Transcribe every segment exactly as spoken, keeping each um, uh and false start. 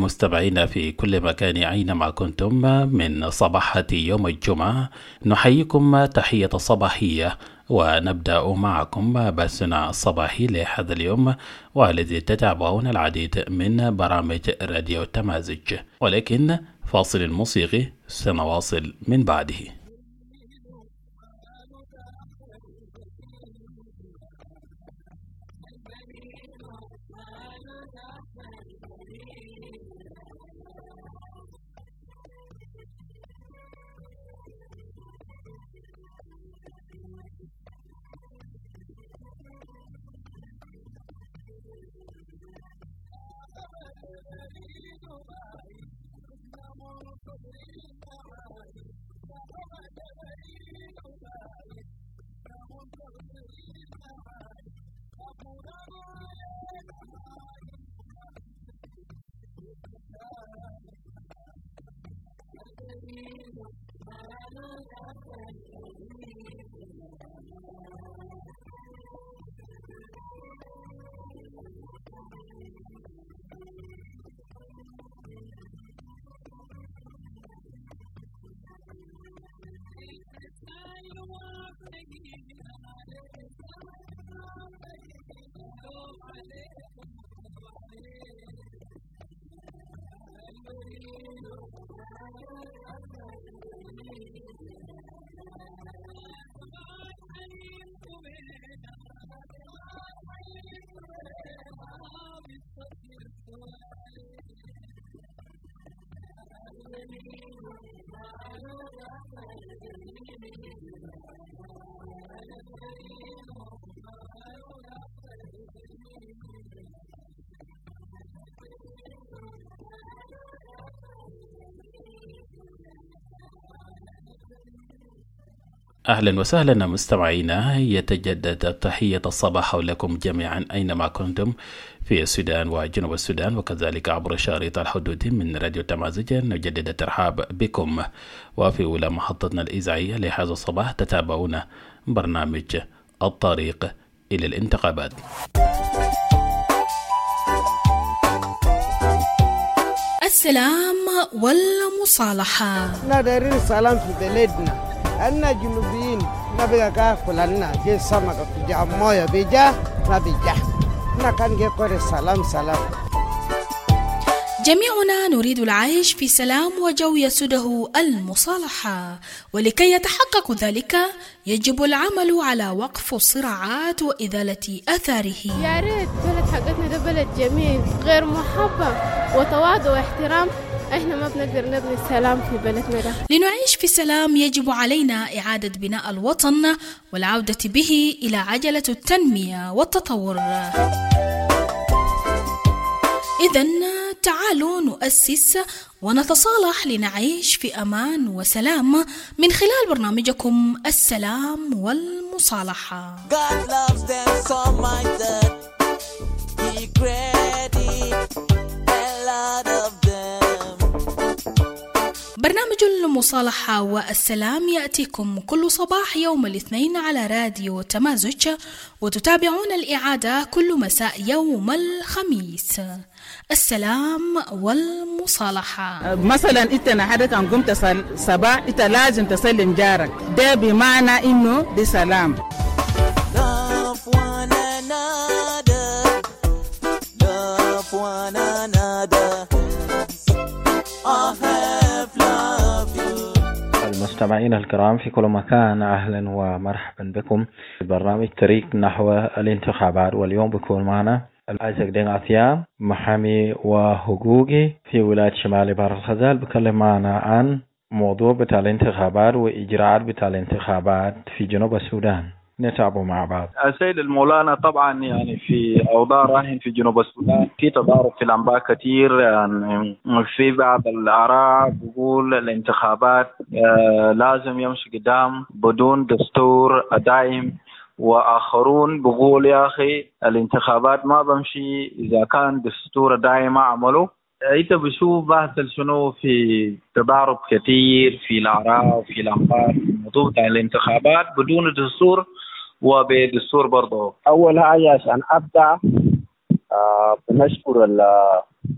مستمعينا في كل مكان أينما كنتم من صباحة يوم الجمعة، نحييكم تحية صباحية ونبدأ معكم بثنا الصباحي لهذا اليوم، والذي تتابعون العديد من برامج راديو تمازج، ولكن فاصل موسيقي سنواصل من بعده. أهلا وسهلا مستمعينا، يتجدد تحية الصباح لكم جميعا أينما كنتم في السودان وجنوب السودان، وكذلك عبر شريط الحدود من راديو تمازج. نجدد الترحاب بكم، وفي أولى محطتنا الإذاعية لهذا الصباح تتابعون برنامج الطريق إلى الانتخابات. السلام والمصالحة. ندير السلام في بلدنا، أنا جنوبيين نبغى كاكل لنا جي سمك في جامويا بيجا نبيجا نكان جي كوري سلام سلام. جميعنا نريد العيش في سلام وجو يسوده المصالحة، ولكي يتحقق ذلك يجب العمل على وقف الصراعات وإزالة آثاره. يا ريت بلد حقتنا ده بلد جميل غير محبة وتواضع واحترام، احنا ما بنقدر نبني السلام في بلدنا ده. لنعيش في سلام يجب علينا إعادة بناء الوطن والعودة به إلى عجلة التنمية والتطور. إذن تعالوا نؤسس ونتصالح لنعيش في أمان وسلام من خلال برنامجكم السلام والمصالحة. God loves them so much that he created a lot of them. برنامج المصالحة والسلام يأتيكم كل صباح يوم الاثنين على راديو تمازج، وتتابعون الإعادة كل مساء يوم الخميس. السلام والمصالحة. مثلا انت نحدك عن قمت صباح انت لازم تسلم جارك، ده بمعنى انه دي سلام. Love one another, love one another. I have loved you. المستمعين الكرام في كل مكان، أهلا ومرحبا بكم في برنامج طريق نحو الانتخابات. واليوم بكون معنا العزق دين عثيام، محامي وحقوقي في ولاية شمال بحر الغزال، بكلم معنا عن موضوع بتاع الانتخابات وإجراءات بتاع الانتخابات في جنوب السودان. نتابعوا مع بعض. السيد المولانا، طبعا يعني في أوضاع راهن في جنوب السودان في تضارب في الأنباء كثير، يعني في بعض الآراء بيقول الانتخابات لازم يمشي قدام بدون دستور دائم، وآخرون بقول يا أخي الانتخابات ما بمشي إذا كان دستور دائما عمله. أنت بشوف بحث شنو في تضارب كثير في الآراء وفي الأنباء في موضوع الانتخابات بدون دستور وبدستور برضه. أول حاجة عشان أبدأ آه بنشكر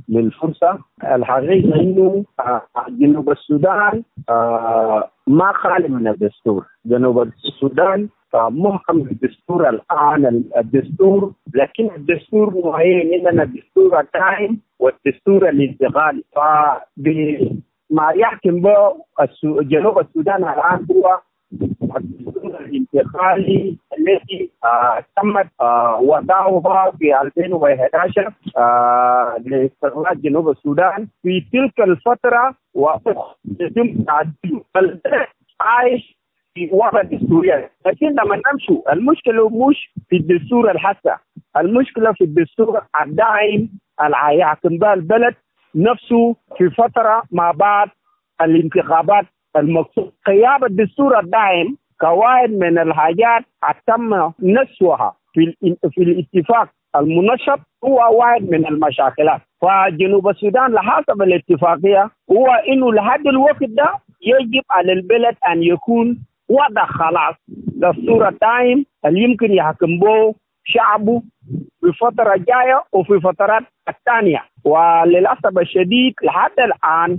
للفرصة. الحقيقة إنه جنوب السودان ما خالي من الدستور. جنوب السودان محكم بالدستور الآن الدستور، لكن الدستور نوعين، إننا الدستور الدائم والدستور الانتقالي. فبما يحكم به جنوب السودان الآن هو الدستور الانتقالي الذي آه تمت آه وضعها في ألفين وأحد عشر آه لاستقلال جنوب السودان. في تلك الفترة وأخرى يتم تعديل عايش في وضع دستوري، لكن لما نمشي المشكلة مش في الدستور الحسا، المشكلة في الدستور الدائم اللي يحكم به البلد نفسه في فترة ما بعد الانتخابات المقصود. قيام الدستور الدائم كواحد من الحاجات تم نسوها في في الاتفاق المنشط هو واحد من المشاكلات. فجنوب السودان لحسب الاتفاقية هو إنه لحد الوقت ده يجب على البلد أن يكون وضع خلاص دستور الدائم اللي يمكن يحكم به شعبه في فترة جاية وفي فترات الثانية. وللأسف الشديد لحد الآن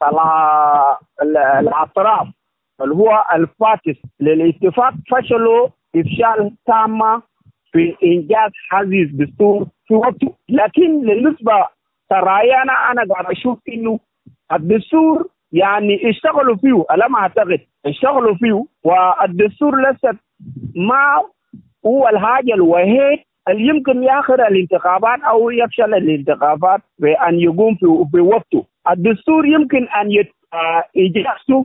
الأطراف اللي هو الفاتح للاتفاق فشلوا إفشال تام في إنجاز هذه الدستور في وقته. لكن بالنسبة ترايانا أنا قاعد أشوف إنه الدستور يعني اشتغلوا فيه، ألا ما أعتقد اشتغلوا فيه، والدستور لسه ما هو الحاجة الوحيد اللي يمكن يأخر الانتخابات أو يفشل الانتخابات بأن يقوم في, في وقته. الدستور يمكن أن يجلسوا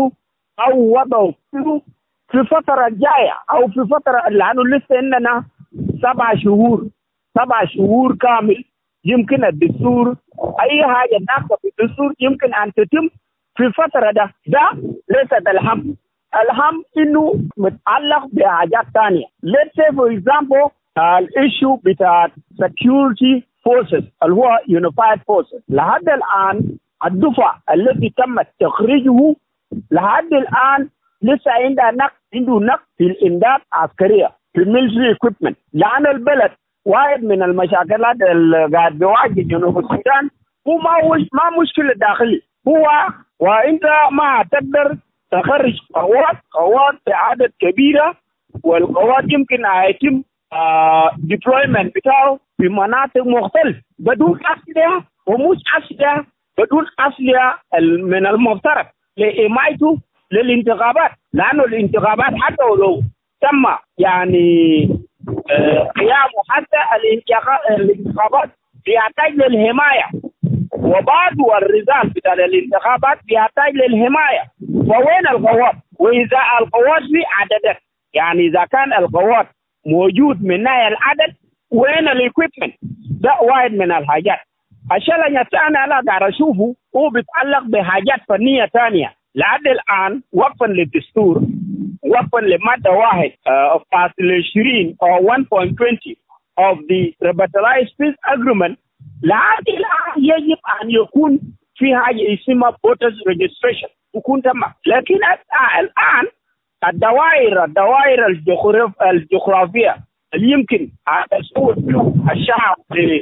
أو وضعوا في فترة جاية أو في فترة لأنه لسه إننا سبع شهور سبع شهور كامل يمكن الدستور أي حاجة ناقصة في الدستور يمكن أن تتم في الفترة ده. ده ليست الهم. الهم إنه متعلق بحاجات ثانية. Let's say for example الإيشو بتاع security forces اللي هو unified forces. لحد الآن الدفع الذي تم تخريجه لحد الآن لسه عنده نقص عنده نقص في الإمداد العسكرية في military equipment. لأن البلد واحد من المشاكلات اللي قاعد بيواجه جنوب السودان هو ما ما مشكلة داخلي، هو وأنت ما تقدر تخرج قوات قوات بعدد كبيرة، والقوات يمكن يتم deployment بتاعه في مناطق مختلفة بدون أسلحة ومش أسلحة بدون أسلحة من المفترض لحمايته للانتخابات. لأنه الانتخابات حتى ولو تم يعني قيامه حتى الانتخابات بيحتاج للحماية، وبعد والرزال بتاع الانتخابات بيحتاج للحماية. فوين القوات؟ وإذا القوات في عددها يعني إذا كان القوات موجود من ناحية العدد وين الإكويبمنت؟ ده واحد من الحاجات. الشيء الثاني أنا قاعد أشوفه هو بيتعلق بحاجات فنية ثانية. لحد الآن وفقا للدستور وفقا لمادة واحد of Article عشرين أو one point twenty of the Revitalized Peace Agreement لحد الآن يجب أن يكون في حاجة اسمها voters registration يكون تمام. لكن الآن الدوائر الدوائر الجغرافية اللي يمكن تسوي الشعب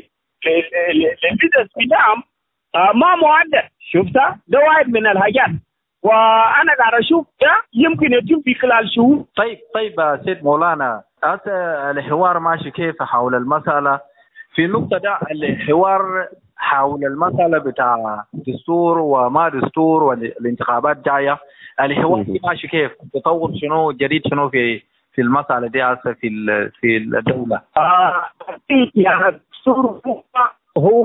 للبيزنس بتاعهم ما معدل. شفتها؟ ده واحد من الحاجات، وانا قاعد اشوف ده يمكن يتم في خلال شهور. طيب طيب سيد مولانا، هذا الحوار ماشي كيف حول المسألة؟ في نقطة ده الحوار حول المسألة بتاع دستور وما دستور والانتخابات جاية، الحوار ماشي كيف؟ تطور شنو جديد شنو في في المسألة دي هسه في في الدولة؟ آه يعني الدستور هو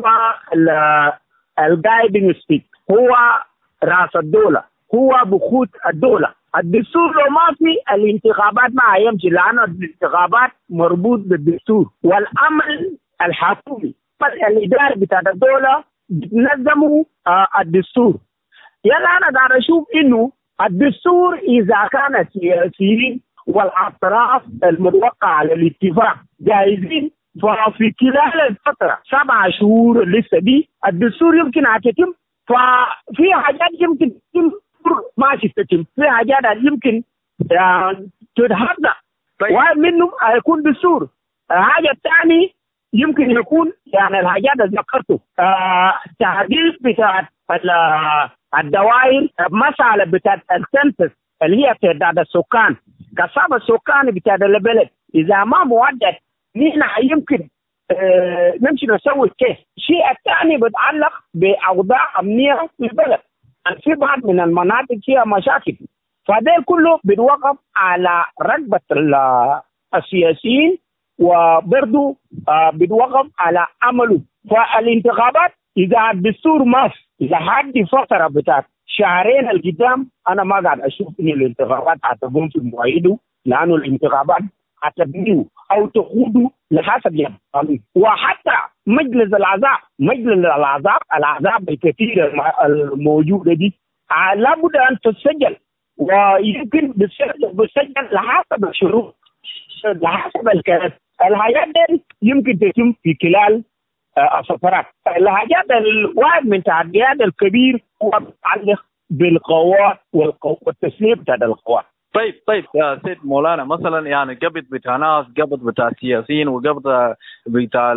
الجايدنج ستيك، هو راس الدولة، هو بخوت الدولة. الدستور لو ما في الانتخابات ما يمشي، لأن الانتخابات مربوط بالدستور، والعمل الحكومي الإداري بتاع الدولة بتنظموا آه الدستور. يلا أنا قاعد أشوف إنه الدستور إذا كان سياسيين والأطراف المتوقعة على الاتفاق جاهزين، ففي خلال الفترة سبع شهور لسه دي الدستور يمكن أن تتم. ففي حاجات يمكن تتم ماشي تتم، في حاجات يمكن تتحقق. طيب. واحد منهم هيكون دستور. الحاجة الثانية يمكن يكون يعني الحاجات اللي ذكرته آه تحديث بتاع الدوائر، مسألة بتاع السنسس اللي هي تعداد السكان، كثافة السكان بتاع البلد إذا ما مودد نحن يمكن آه نمشي نسوي كيف. الشيء الثاني بيتعلق بأوضاع أمنية في البلد، في بعض من المناطق فيها مشاكل، فده كله بيتوقف على رغبة السياسيين وبرضو آه بيتوقف على عمله. فالانتخابات إذا الدستور ما لحد فترة بتاعت شهرين القدام أنا ما قاعد أشوف إن الانتخابات هتقوم في مواعيده، لأنه الانتخابات هتبنيه أو تخوضه لحسب يعني. وحتى مجلس الأعضاء مجلس الأعضاء الأعضاء الكثيرة الموجودة دي لابد أن تسجل، ويمكن بتسجل لحسب الشروط لحسب الكلام. الحاجات دي يمكن تتم في خلال السفرات. الحاجات الواحد من التعديات الكبير هو متعلق بالقوات والتسليم بتاع القوات. طيب طيب يا سيد مولانا، مثلا يعني قبض بتاع ناس، قبض بتاع السياسيين، وقبض بتاع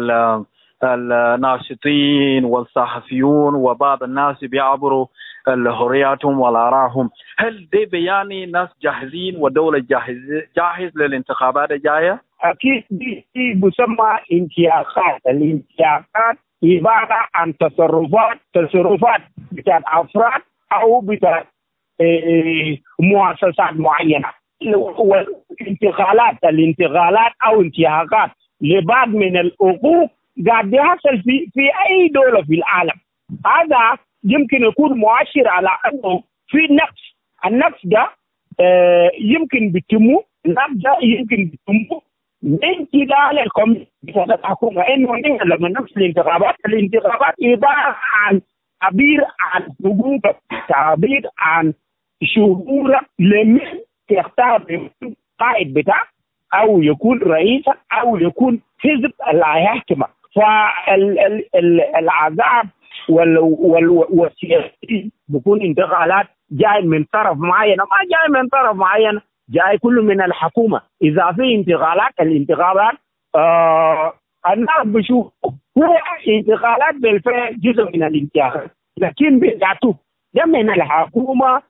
الناشطين والصحفيون وبعض الناس بيعبروا حرياتهم والآرائهم، هل ده بيعني ناس جاهزين ودولة جاهز جاهز للانتخابات الجاية؟ أكيد دي بسمى انتخابات. الانتخابات عبارة عن تصرفات تصرفات بتاع أفراد أو بتاع إيه مؤسسات معينة. والانتقالات الانتقالات أو انتهاكات لبعض من الحقوق قاعد يحصل في في أي دولة في العالم. هذا يمكن يكون مؤشر على أنه في نقص. النقص ده آه يمكن بتمو النقص ده يمكن بتمو من خلال الكوميسيون الحكومة، إنه لما نفس الانتخابات الانتخابات عبارة عن تعبير عن حقوقك، تعبير عن شعورك لمن تختار قائد بتاعك أو يكون رئيسك أو يكون حزب اللي هيحكمك. فالعذاب والسياسي بيكون انتقالات جاي من طرف معين، ما جاي من طرف معين، جاي كله من الحكومة. إذا في انتقالات الانتخابات آه الناس بشوف هو انتقالات بالفعل جزء من الانتخابات، لكن بذاته ده من الحكومة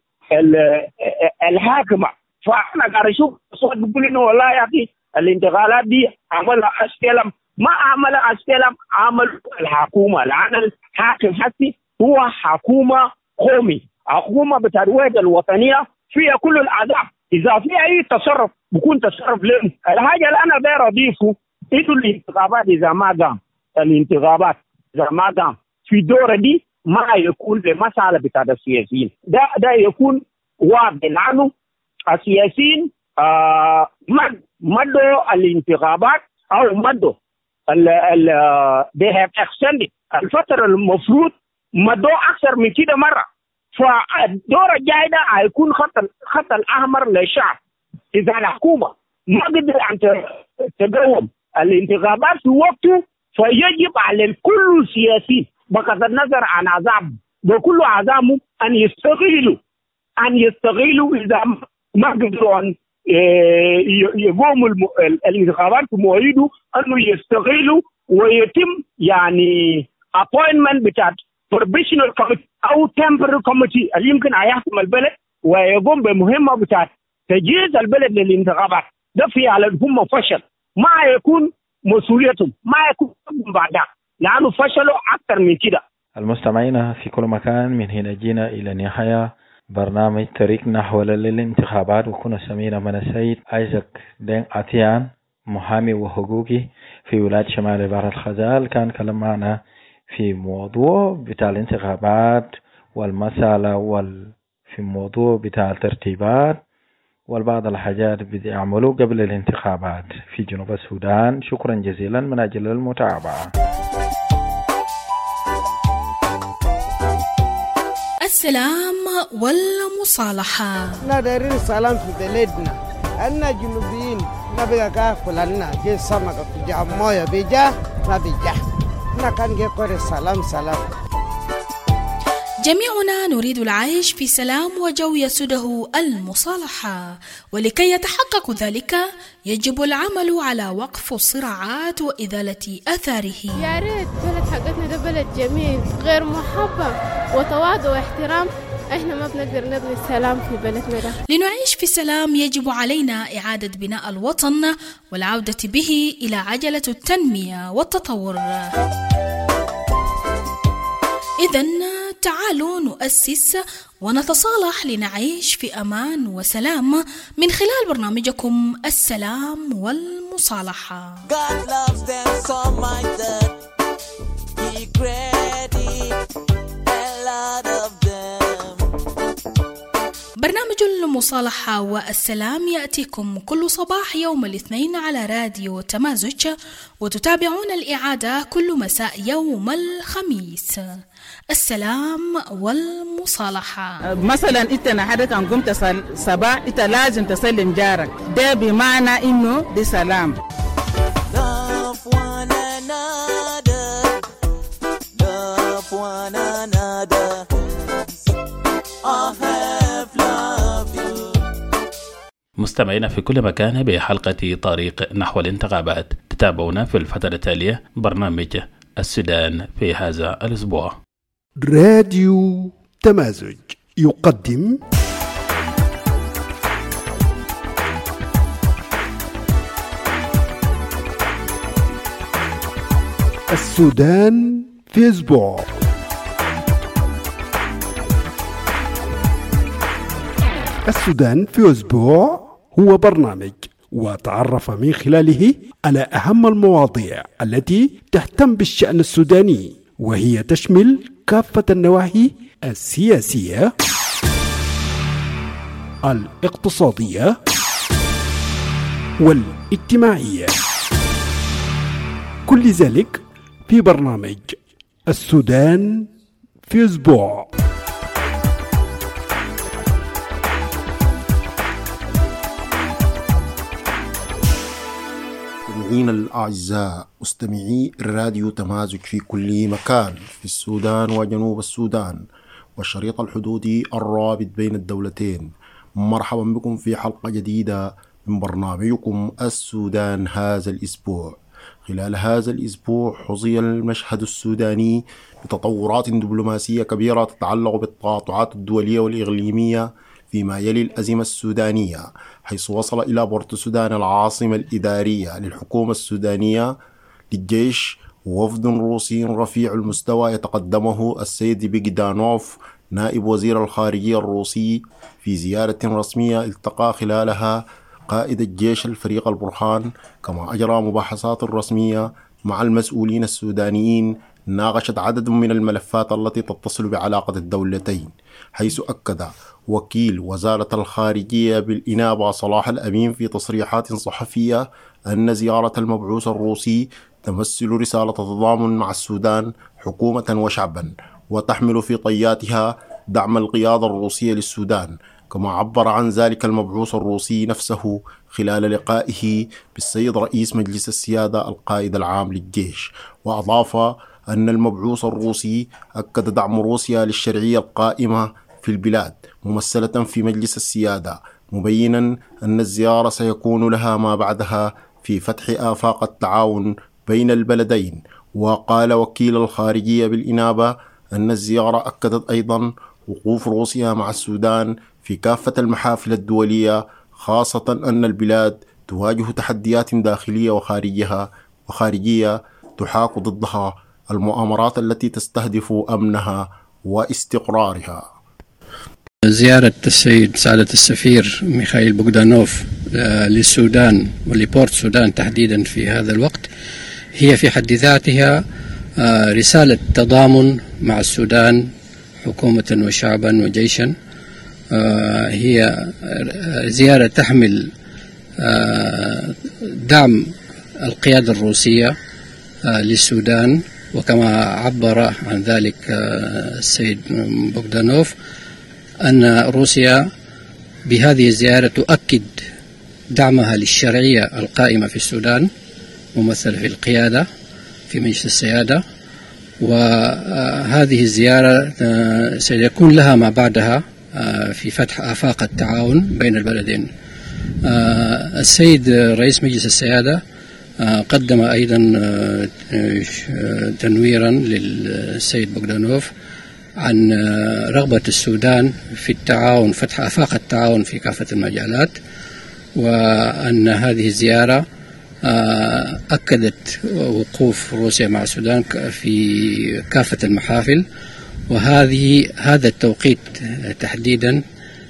الحاكمة. فأنا قاعد أشوف صوت بيقول إنه والله يا أخي الانتقالات دي عملها أستلم، ما عملها أستلم، عمل الحكومة، لأن الحاكم حسي هو حكومة قومي، حكومة بتاع الوحدة الوطنية فيها كل الأعضاء. إذا في أي تصرف بكون تصرف لهم. الحاجة اللي أنا داير أضيفه إنه الانتخابات إذا ما قام الانتخابات إذا ما قام في دورة دي ما يكون لمسألة بتاع السياسيين، ده ده يكون واضح، لأنه السياسيين آه مد مدوا الانتخابات أو مدوا ال ال they have extended الفترة المفروض مدوا أكثر من كده مرة. فالدورة الجاي ده هيكون خط الخط الأحمر للشعب. إذا الحكومة ما قدر أن تقوم الانتخابات في وقته فيجب على الكل سياسي بغض النظر عن عذاب وكل عذابه أن يستغلوا أن يستغلوا إذا ما قدروا أن يقوموا الانتخابات في مواعيده أنه يستغلوا ويتم يعني appointment بتاع provisional committee أو temporary committee اللي يمكن أن يحكم البلد ويقوم بمهمة بتاع تجهيز البلد للانتخابات. ده في على هم فشل، ما يكون مسؤوليتهم، ما يكون بعدها، لأنه فشلوا أكثر من كده. المستمعين في كل مكان، من هنا جينا إلى نهاية برنامج طريق نحو للانتخابات، وكنا سمينا من السيد آيزاك دين أتيان محامي وحقوقي في ولاية شمال بحر الخزال. كان كلام معنا في موضوع بتاع الانتخابات والمسألة وال في موضوع بتاع الترتيبات والبعض الحاجات بدي يعملوا قبل الانتخابات في جنوب السودان. شكرا جزيلا من أجل المتابعة. السلام والمصالحة. نادرين سلام في بلدنا، أنا جنوبيين نبغى كافل أنا جي سمكة في جاموية بيجا ما بيجا، نكان جي كوري سلام سلام. جميعنا نريد العيش في سلام وجو يسده المصالحة، ولكي يتحقق ذلك يجب العمل على وقف الصراعات وإزالة أثاره. يا ريت بلد حقتنا ده بلد جميل غير محبة وتواضع واحترام، احنا ما بنقدر نبني السلام في بلدنا ده. لنعيش في سلام يجب علينا إعادة بناء الوطن والعودة به إلى عجلة التنمية والتطور. إذن تعالوا نؤسس ونتصالح لنعيش في أمان وسلام من خلال برنامجكم السلام والمصالحة. God loves them so much that he created a lot of them. برنامج المصالحة والسلام يأتيكم كل صباح يوم الاثنين على راديو تمازج، وتتابعون الإعادة كل مساء يوم الخميس. السلام والمصالحة. مثلا انت نحدك ان قمت صباح انت لازم تسلم جارك، ده بمعنى انه دي سلام. Love one another, love one another. I have loved you. مستمعينا في كل مكان بحلقة طريق نحو الانتخابات، تتابعونا في الفترة التالية برنامج السودان في هذا الأسبوع. راديو تمازج يقدم السودان في أسبوع. السودان في أسبوع هو برنامج وتعرف من خلاله على أهم المواضيع التي تهتم بالشأن السوداني، وهي تشمل كافة النواحي السياسية، الاقتصادية والاجتماعية، كل ذلك في برنامج السودان في أسبوع. مستمعين الأعزاء، مستمعي الراديو تمازج في كل مكان في السودان وجنوب السودان والشريط الحدودي الرابط بين الدولتين، مرحبا بكم في حلقة جديدة من برنامجكم السودان هذا الأسبوع. خلال هذا الأسبوع حظي المشهد السوداني بتطورات دبلوماسية كبيرة تتعلق بالتقاطعات الدولية والإقليمية فيما يلي الأزمة السودانية، حيث وصل إلى بورتو سودان العاصمة الإدارية للحكومة السودانية للجيش وفد روسي رفيع المستوى يتقدمه السيد بيغدانوف نائب وزير الخارجية الروسي في زيارة رسمية التقى خلالها قائد الجيش الفريق البرهان، كما أجرى مباحثات رسمية مع المسؤولين السودانيين ناقشت عدد من الملفات التي تتصل بعلاقة الدولتين، حيث أكد وكيل وزارة الخارجية بالإنابة صلاح الأمين في تصريحات صحفية أن زيارة المبعوث الروسي تمثل رسالة تضامن مع السودان حكومة وشعبا، وتحمل في طياتها دعم القيادة الروسية للسودان. كما عبر عن ذلك المبعوث الروسي نفسه خلال لقائه بالسيد رئيس مجلس السيادة القائد العام للجيش، وأضاف أن المبعوث الروسي أكد دعم روسيا للشرعية القائمة في البلاد ممثلة في مجلس السيادة، مبينا أن الزيارة سيكون لها ما بعدها في فتح آفاق التعاون بين البلدين. وقال وكيل الخارجية بالإنابة أن الزيارة أكدت أيضا وقوف روسيا مع السودان في كافة المحافل الدولية، خاصة أن البلاد تواجه تحديات داخلية وخارجية وخارجية تحاك ضدها المؤامرات التي تستهدف أمنها واستقرارها. زيارة السيد سعادة السفير ميخائيل بوغدانوف للسودان ولبورت سودان تحديدا في هذا الوقت هي في حد ذاتها رسالة تضامن مع السودان حكومة وشعبا وجيشا. هي زيارة تحمل دعم القيادة الروسية للسودان، وكما عبر عن ذلك السيد بوغدانوف أن روسيا بهذه الزيارة تؤكد دعمها للشرعية القائمة في السودان ممثلة في القيادة في مجلس السيادة، وهذه الزيارة سيكون لها ما بعدها في فتح آفاق التعاون بين البلدين. السيد رئيس مجلس السيادة قدم أيضا تنويرا للسيد بوغدانوف عن رغبة السودان في التعاون، فتح آفاق التعاون في كافة المجالات، وأن هذه الزيارة أكدت وقوف روسيا مع السودان في كافة المحافل، وهذه هذا التوقيت تحديدا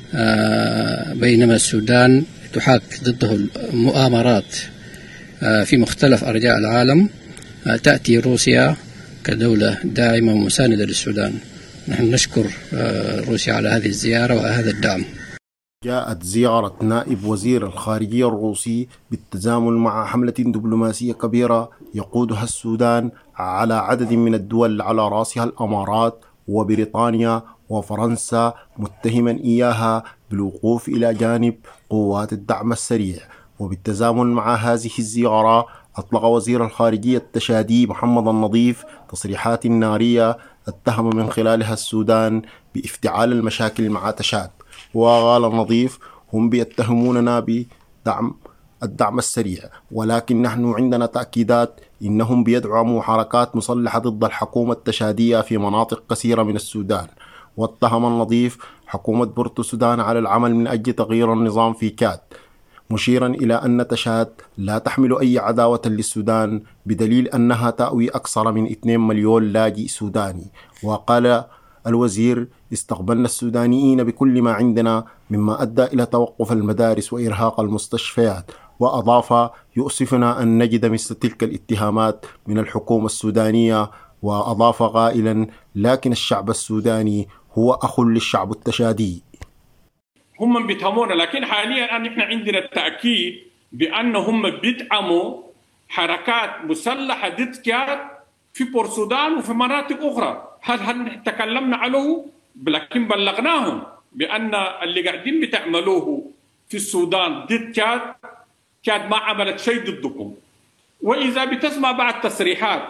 بينما السودان تحاك ضده المؤامرات في مختلف أرجاء العالم، تأتي روسيا كدولة داعمة ومساندة للسودان. نحن نشكر روسيا على هذه الزيارة وهذا الدعم. جاءت زيارة نائب وزير الخارجية الروسي بالتزامن مع حملة دبلوماسية كبيرة يقودها السودان على عدد من الدول على رأسها الأمارات وبريطانيا وفرنسا، متهما إياها بالوقوف إلى جانب قوات الدعم السريع. وبالتزامن مع هذه الزيارة أطلق وزير الخارجية التشادي محمد النظيف تصريحات نارية اتهم من خلالها السودان بافتعال المشاكل مع تشاد. وقال النظيف: هم بيتهموننا بدعم الدعم السريع، ولكن نحن عندنا تأكيدات إنهم بيدعموا حركات مسلحة ضد الحكومة التشادية في مناطق كثيرة من السودان. واتهم النظيف حكومة بورتو السودان على العمل من أجل تغيير النظام في تشاد، مشيرا إلى أن تشاد لا تحمل أي عداوة للسودان بدليل أنها تأوي أكثر من اثنين مليون لاجئ سوداني. وقال الوزير: استقبلنا السودانيين بكل ما عندنا، مما أدى إلى توقف المدارس وإرهاق المستشفيات. وأضاف: يؤسفنا أن نجد مثل تلك الاتهامات من الحكومة السودانية. وأضاف قائلا: لكن الشعب السوداني هو أخ للشعب التشادي. هم بيتهمونا، لكن حاليا الآن نحن عندنا التأكيد بأنهم بيدعموا حركات مسلحة ضد تشاد في بورسودان وفي مناطق أخرى. هل هل تكلمنا عنه؟ لكن بلغناهم بأن اللي قاعدين بتعملوه في السودان ضد تشاد، تشاد ما عملت شيء ضدكم. وإذا بتسمع بعض تصريحات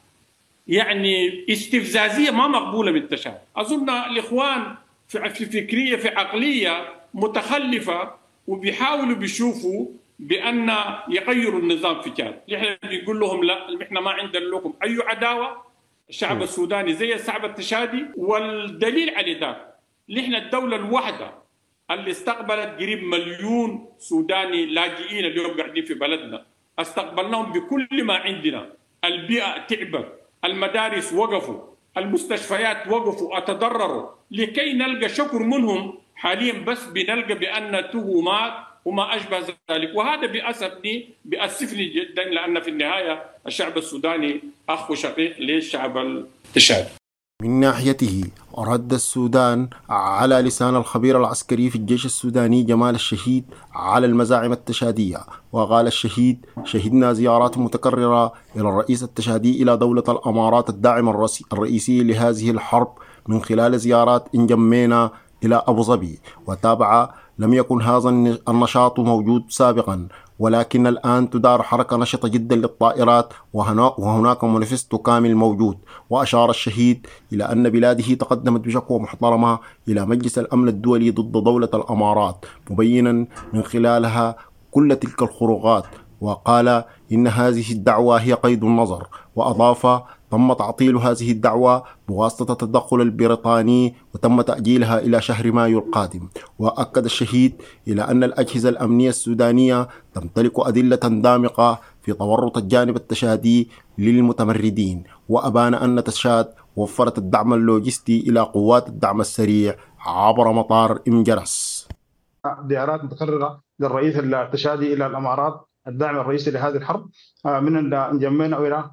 يعني استفزازية ما مقبولة من تشاد، أظن الإخوان في فكرية في عقلية متخلفة وبيحاولوا بيشوفوا بأن يغيروا النظام في تشاد. نحن بنقول لهم لا، نحن ما عندنا لكم أي عداوة، الشعب السوداني زي الشعب التشادي. والدليل على ذلك نحن الدولة الواحدة اللي استقبلت قريب مليون سوداني لاجئين اليوم قاعدين في بلدنا، استقبلناهم بكل ما عندنا. البيئة تعبت، المدارس وقفوا، المستشفيات وقفوا، أتضرروا، لكي نلقى شكر منهم. حاليا بس بنلقى بأن تهمات وما أشبه ذلك، وهذا بأسفني بأسفني جدا، لأن في النهاية الشعب السوداني أخ شقيق للشعب التشادي. من ناحيته رد السودان على لسان الخبير العسكري في الجيش السوداني جمال الشهيد على المزاعم التشادية. وقال الشهيد: شهدنا زيارات متكررة إلى الرئيس التشادي إلى دولة الأمارات الداعم الرئيسي لهذه الحرب، من خلال زيارات انجمينا إلى أبو ظبي. وتابع: لم يكن هذا النشاط موجود سابقا، ولكن الآن تدار حركة نشطة جدا للطائرات، وهناك مانيفستو كامل موجود. وأشار الشهيد إلى أن بلاده تقدمت بشكوى محترمة إلى مجلس الأمن الدولي ضد دولة الأمارات، مبينا من خلالها كل تلك الخروقات. وقال إن هذه الدعوة هي قيد النظر. وأضاف: تم تعطيل هذه الدعوة بواسطة التدخل البريطاني، وتم تأجيلها إلى شهر مايو القادم. وأكد الشهيد إلى أن الأجهزة الأمنية السودانية تمتلك أدلة دامغة في تورط الجانب التشادي للمتمردين، وأبان أن تشاد وفرت الدعم اللوجستي إلى قوات الدعم السريع عبر مطار إم جرس. زيارات متكررة للرئيس التشادي إلى الأمارات الداعم الرئيسي لهذه الحرب، من انجمينا إلى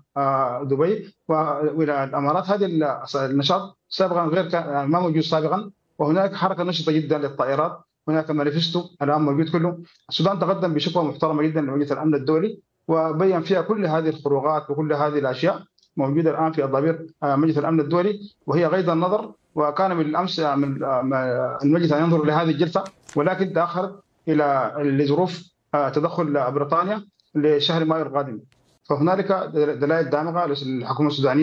دبي وإلى الأمارات. هذه النشاط سابقا غير ما موجود سابقا، وهناك حركة نشطة جدا للطائرات. هناك مانيفستو الآن موجود كله. السودان تقدم بشكوى محترمة جدا لمجلس الأمن الدولي، وبين فيها كل هذه الخروقات وكل هذه الأشياء موجودة الآن في أضابير مجلس الأمن الدولي، وهي غير النظر. وكان من الأمس من المجلس أن ينظر لهذه الجلسة، ولكن تأخر إلى لظروف تدخل بريطانيا لشهر مايو القادم. فهنالك دلائل دامغة للحكومة السودانية،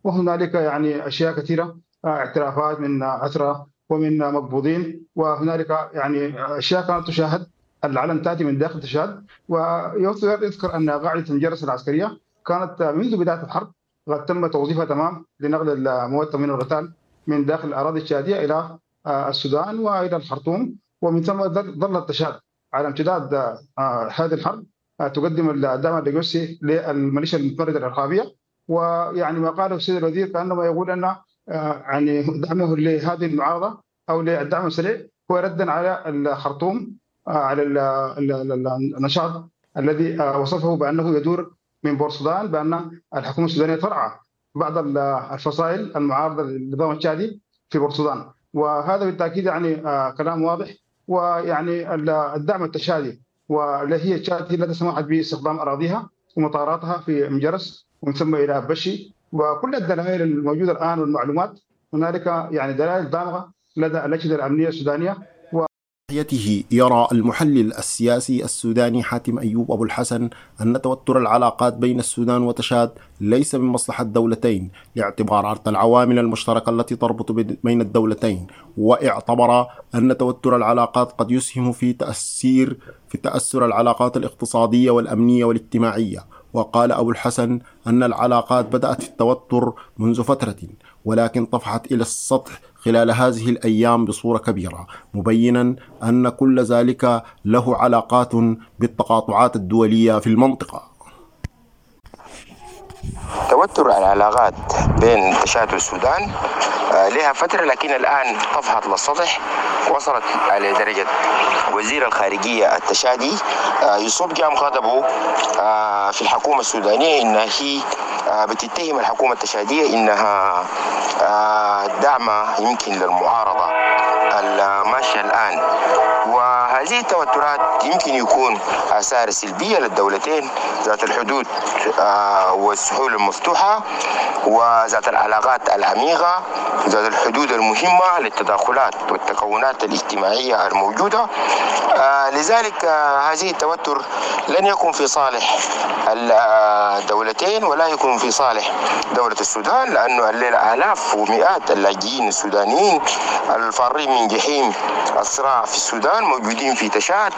وهنالك يعني أشياء كثيرة، اعترافات من أسرى ومن مقبوضين، وهنالك يعني أشياء كانت تشاهد، العلن تأتي من داخل تشاهد. ويذكر أن قاعدة مجرس العسكرية كانت منذ بداية الحرب قد تم توظيفها تمام لنقل المواد من القتال من داخل الأراضي التشادية إلى السودان وإلى الخرطوم، ومن ثم ظلت تشاد على امتداد هذه الحرب تقدم الدعم اللوجستي للميليشيا المتمردة الإرهابية. ويعني ما قاله السيد الوزير كأنما يقول أن يعني دعمه لهذه المعارضة أو للدعم السريع هو ردا على الخرطوم، على النشاط الذي وصفه بأنه يدور من بورسودان، بأن الحكومة السودانية ترعى بعض الفصائل المعارضة للنظام التشادي في بورسودان. وهذا بالتأكيد يعني كلام واضح. ويعني الدعم التشادي والتي هي تشاد التي سمحت باستخدام أراضيها ومطاراتها في مجرس ومن ثم إلى بشي، وكل الدلائل الموجودة الآن والمعلومات هنالك يعني دلائل دامغة لدى الأجهزة الأمنية السودانية. ناحيته يرى المحلل السياسي السوداني حاتم أيوب أبو الحسن أن توتر العلاقات بين السودان وتشاد ليس من مصلحة الدولتين لاعتبارات العوامل المشتركة التي تربط بين الدولتين، واعتبر أن توتر العلاقات قد يسهم في تأثير في تأثر العلاقات الاقتصادية والأمنية والاجتماعية. وقال أبو الحسن أن العلاقات بدأت في التوتر منذ فترة ولكن طفحت إلى السطح خلال هذه الأيام بصورة كبيرة، مبينا أن كل ذلك له علاقات بالتقاطعات الدولية في المنطقة. توتر العلاقات بين تشاد والسودان لها فترة، لكن الآن طفحت للسطح، وصلت على درجة وزير الخارجية التشادي يوسف جام خاطبه في الحكومة السودانية إنها هي بتتهم الحكومة التشادية إنها دعم يمكن للمعارضة الماشية الآن. وهذه التوترات يمكن يكون آثار سلبية للدولتين ذات الحدود والسهول المفتوحة وذات العلاقات العميقة ذات الحدود المهمة للتداخلات والتكونات الاجتماعية الموجودة. لذلك هذه التوتر لن يكون في صالح الدولتين ولا يكون في صالح دولة السودان، لأنه الليلة آلاف ومئات اللاجئين السودانيين الفارين من جحيم الصراع في السودان موجودين في تشاد،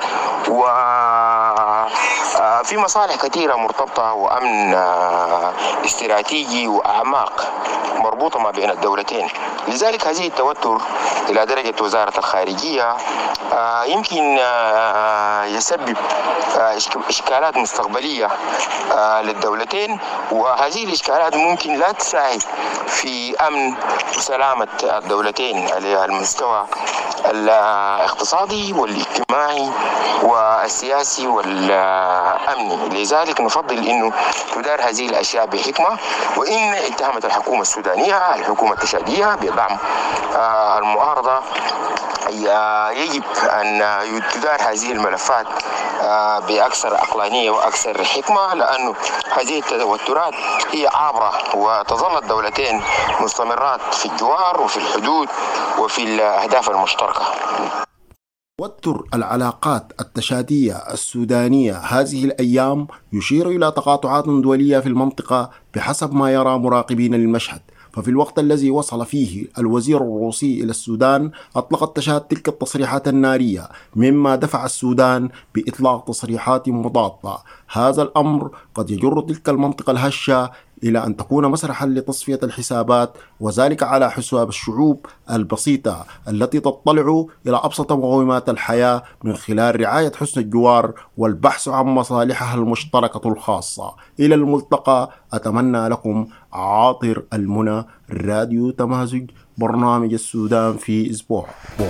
وفي مصالح كثيرة مرتبطة وأمن استراتيجي وأعماق مربوطة ما بين الدولتين. لذلك هذه التوتر إلى درجة وزارة الخارجية يمكن يسبب إشكالات مستقبلية للدولتين، وهذه الإشكالات ممكن لا تساعد في أمن وسلامة الدولتين على المستوى الاقتصادي والاجتماعي والسياسي والأمني. لذلك نفضل أنه تدار هذه الأشياء بحكمة، وإن اتهمت الحكومة السودانية الحكومة التشادية بدعم المعارضة يجب أن تدار هذه الملفات بأكثر عقلانية وأكثر حكمة، لأنه هذه التوترات هي عابرة وتظل الدولتين مستمرات في الجوار وفي الحدود وفي الأهداف المشتركة. توتر العلاقات التشادية السودانية هذه الأيام يشير إلى تقاطعات دولية في المنطقة بحسب ما يرى مراقبين للمشهد. ففي الوقت الذي وصل فيه الوزير الروسي إلى السودان أطلقت تشاد تلك التصريحات النارية، مما دفع السودان بإطلاق تصريحات مضادة. هذا الأمر قد يجر تلك المنطقة الهشة إلى أن تكون مسرحا لتصفية الحسابات، وذلك على حساب الشعوب البسيطة التي تطلع إلى أبسط مقومات الحياة من خلال رعاية حسن الجوار والبحث عن مصالحها المشتركة الخاصة. إلى الملتقى، أتمنى لكم عاطر المنى، راديو تمازج، برنامج السودان في أسبوع.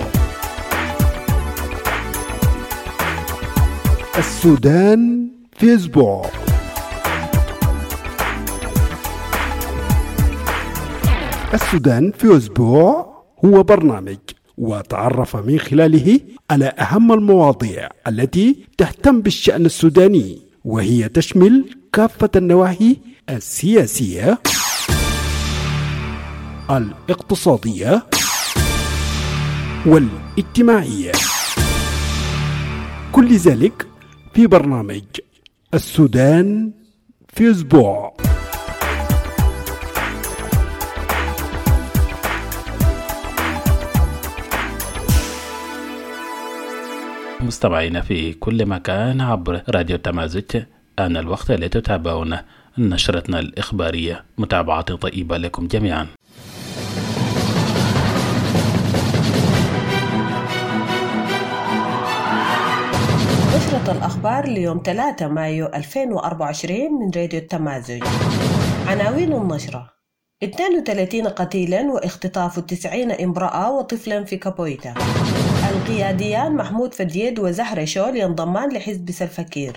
السودان في أسبوع. السودان في أسبوع هو برنامج وتعرف من خلاله على أهم المواضيع التي تهتم بالشأن السوداني، وهي تشمل كافة النواحي السياسية، الاقتصادية والاجتماعية، كل ذلك في برنامج السودان في أسبوع. مستمعينا في كل مكان عبر راديو التمازج، آن الوقت لتتابعون نشرتنا الإخبارية. متابعة طيبة لكم جميعا. نشرة الأخبار ليوم ثلاثة مايو ألفين وأربعة وعشرين من راديو التمازج. عناوين النشرة: اثنين وثلاثين قتيلا واختطاف تسعين امرأة وطفلا في كابويتا. القياديان محمود فديد وزهرة شول ينضمان لحزب سلفكير.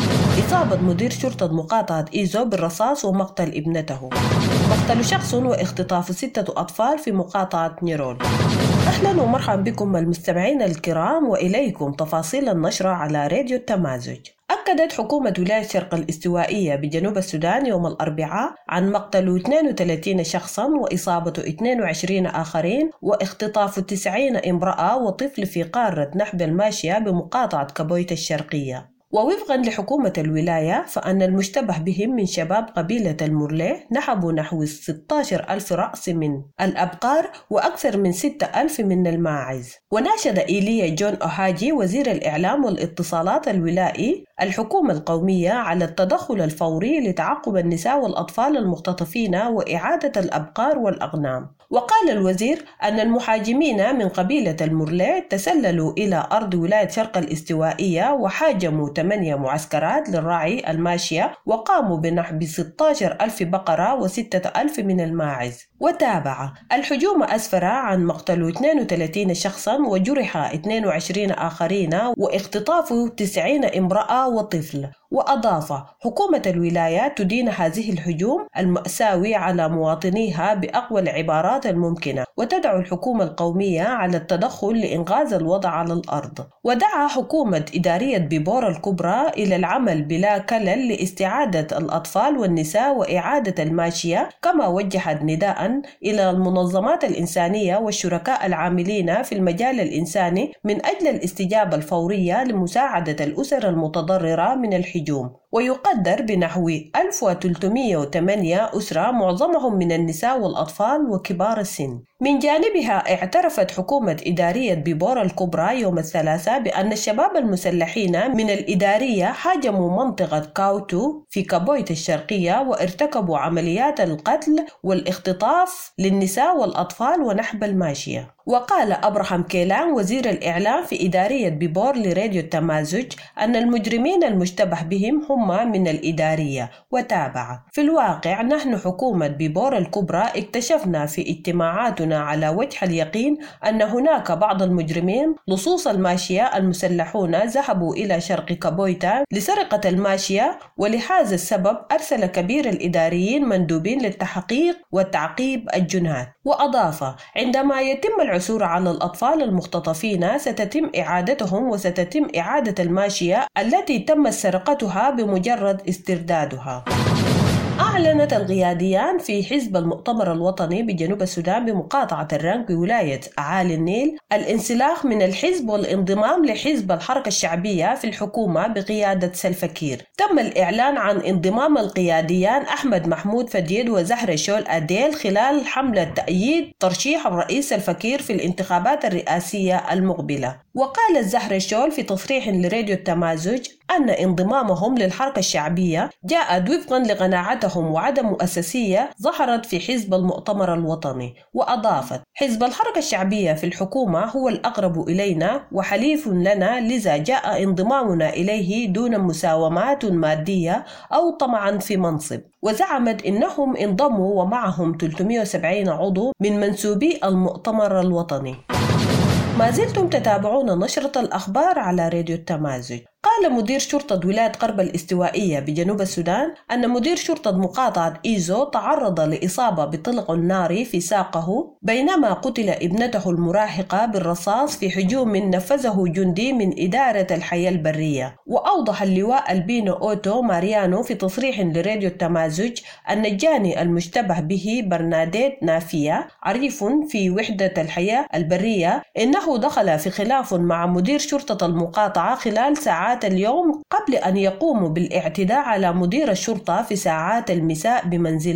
إصابة مدير شرطة مقاطعة إيزو بالرصاص ومقتل ابنته. مقتل شخص واختطاف ستة أطفال في مقاطعة نيرول. أهلا ومرحبا بكم المستمعين الكرام، وإليكم تفاصيل النشرة على راديو التمازج. أكدت حكومة ولاية شرق الاستوائية بجنوب السودان يوم الأربعاء عن مقتل اثنين وثلاثين شخصاً وإصابة اثنين وعشرين آخرين واختطاف تسعين امرأة وطفل في قارة نحب الماشية بمقاطعة كابويتا الشرقية. ووفقاً لحكومة الولاية فأن المشتبه بهم من شباب قبيلة المرلي نحبوا نحو ستة عشر ألف رأس من الأبقار وأكثر من ستة ألف من الماعز. وناشد إيليا جون أوهاجي وزير الإعلام والاتصالات الولائي الحكومة القومية على التدخل الفوري لتعقب النساء والأطفال المختطفين وإعادة الأبقار والأغنام. وقال الوزير أن المحاجمين من قبيلة المرلي تسللوا إلى أرض ولاية شرق الاستوائية وحاجموا ثمانية معسكرات للرعي الماشية وقاموا بنحب ستة عشر ألف بقرة وستة ألف من الماعز. وتابع الحجوم أسفر عن مقتل اثنين وثلاثين شخصا وجرح اثنين وعشرين آخرين واختطاف تسعين امرأة وطفل. وأضاف حكومة الولاية تدين هذه الهجوم المأساوي على مواطنيها بأقوى العبارات الممكنة وتدعو الحكومة القومية على التدخل لإنقاذ الوضع على الأرض. ودعا حكومة إدارية بيبور الكبرى إلى العمل بلا كلل لاستعادة الأطفال والنساء وإعادة الماشية، كما وجهت نداء إلى المنظمات الإنسانية والشركاء العاملين في المجال الإنساني من أجل الاستجابة الفورية لمساعدة الأسر المتضررة من الحجوم. ويقدر بنحو ألف وثلاثمئة وثمانية أسرة معظمهم من النساء والأطفال وكبار السن. من جانبها اعترفت حكومة إدارية بيبور الكبرى يوم الثلاثاء بأن الشباب المسلحين من الإدارية هاجموا منطقة كاوتو في كابويتا الشرقية وارتكبوا عمليات القتل والاختطاف للنساء والأطفال ونحب الماشية. وقال أبراهام كيلان وزير الإعلام في إدارية بيبور لراديو التمازج أن المجرمين المشتبه بهم هم من الإدارية. وتابع: في الواقع نحن حكومة بيبور الكبرى اكتشفنا في اجتماعاتنا على وجه اليقين أن هناك بعض المجرمين لصوص الماشية المسلحون ذهبوا إلى شرق كابويتا لسرقة الماشية، ولهذا السبب أرسل كبير الإداريين مندوبين للتحقيق وتعقيب الجنات. وأضاف: عندما يتم العثور على الأطفال المختطفين ستتم إعادتهم وستتم إعادة الماشية التي تم سرقتها بمجرد استردادها. أعلنت القياديان في حزب المؤتمر الوطني بجنوب السودان بمقاطعة الرنك بولاية أعالي النيل الانسلاخ من الحزب والانضمام لحزب الحركة الشعبية في الحكومة بقيادة سلفكير. تم الإعلان عن انضمام القياديان أحمد محمود فديد وزهرة شول أديل خلال حملة تأييد ترشيح الرئيس سلفكير في الانتخابات الرئاسية المقبلة. وقالت زهرة شول في تصريح لراديو التمازج أن انضمامهم للحركة الشعبية جاءت وفقا لقناعتهم وعدم مؤسسية ظهرت في حزب المؤتمر الوطني. وأضافت: حزب الحركة الشعبية في الحكومة هو الأقرب إلينا وحليف لنا، لذا جاء انضمامنا إليه دون مساومات مادية أو طمعا في منصب. وزعمت إنهم انضموا ومعهم ثلاثمئة وسبعين عضو من منسوبي المؤتمر الوطني. ما زلتم تتابعون نشرة الأخبار على راديو التمازج. قال مدير شرطة ولاية قرب الاستوائية بجنوب السودان أن مدير شرطة مقاطعة إيزو تعرض لإصابة بطلق ناري في ساقه بينما قتل ابنته المراهقة بالرصاص في هجوم نفذه جندي من إدارة الحياة البرية. وأوضح اللواء البينو أوتو ماريانو في تصريح لراديو التمازج أن الجاني المشتبه به برناديت نافية عريف في وحدة الحياة البرية إنه دخل في خلاف مع مدير شرطة المقاطعة خلال ساعات اليوم قبل أن يقوموا بالاعتداء على مدير الشرطة في ساعات المساء بمنزله.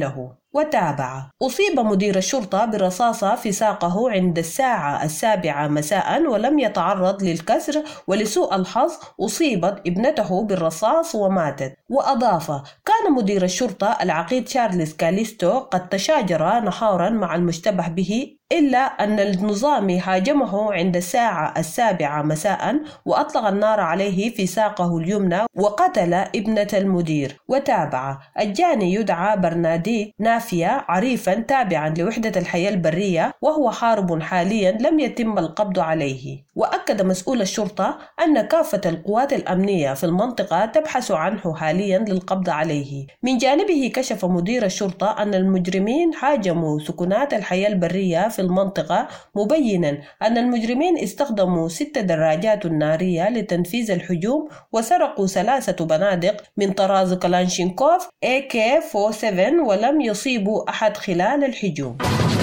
وتابع: أصيب مدير الشرطة برصاصة في ساقه عند الساعة السابعة مساء ولم يتعرض للكسر، ولسوء الحظ أصيبت ابنته بالرصاص وماتت. وأضاف: كان مدير الشرطة العقيد شارلز كاليستو قد تشاجر نهارا مع المشتبه به، إلا أن النظامي هاجمه عند الساعة السابعة مساء وأطلق النار عليه في ساقه اليمنى وقتل ابنة المدير. وتابع: الجاني يدعى برناديت نافيا عريفا تابعا لوحدة الحياة البرية، وهو حارب حاليا لم يتم القبض عليه. وأكد مسؤول الشرطة أن كافة القوات الأمنية في المنطقة تبحث عنه حاليا للقبض عليه. من جانبه كشف مدير الشرطة أن المجرمين هاجموا سكنات الحياة البرية في المنطقة، مبينا أن المجرمين استخدموا ست دراجات نارية لتنفيذ الهجوم، وسرقوا ثلاثة بنادق من طراز كلاشينكوف إيه كي أربعة وأربعين ولم يصيبوا أحد خلال الهجوم.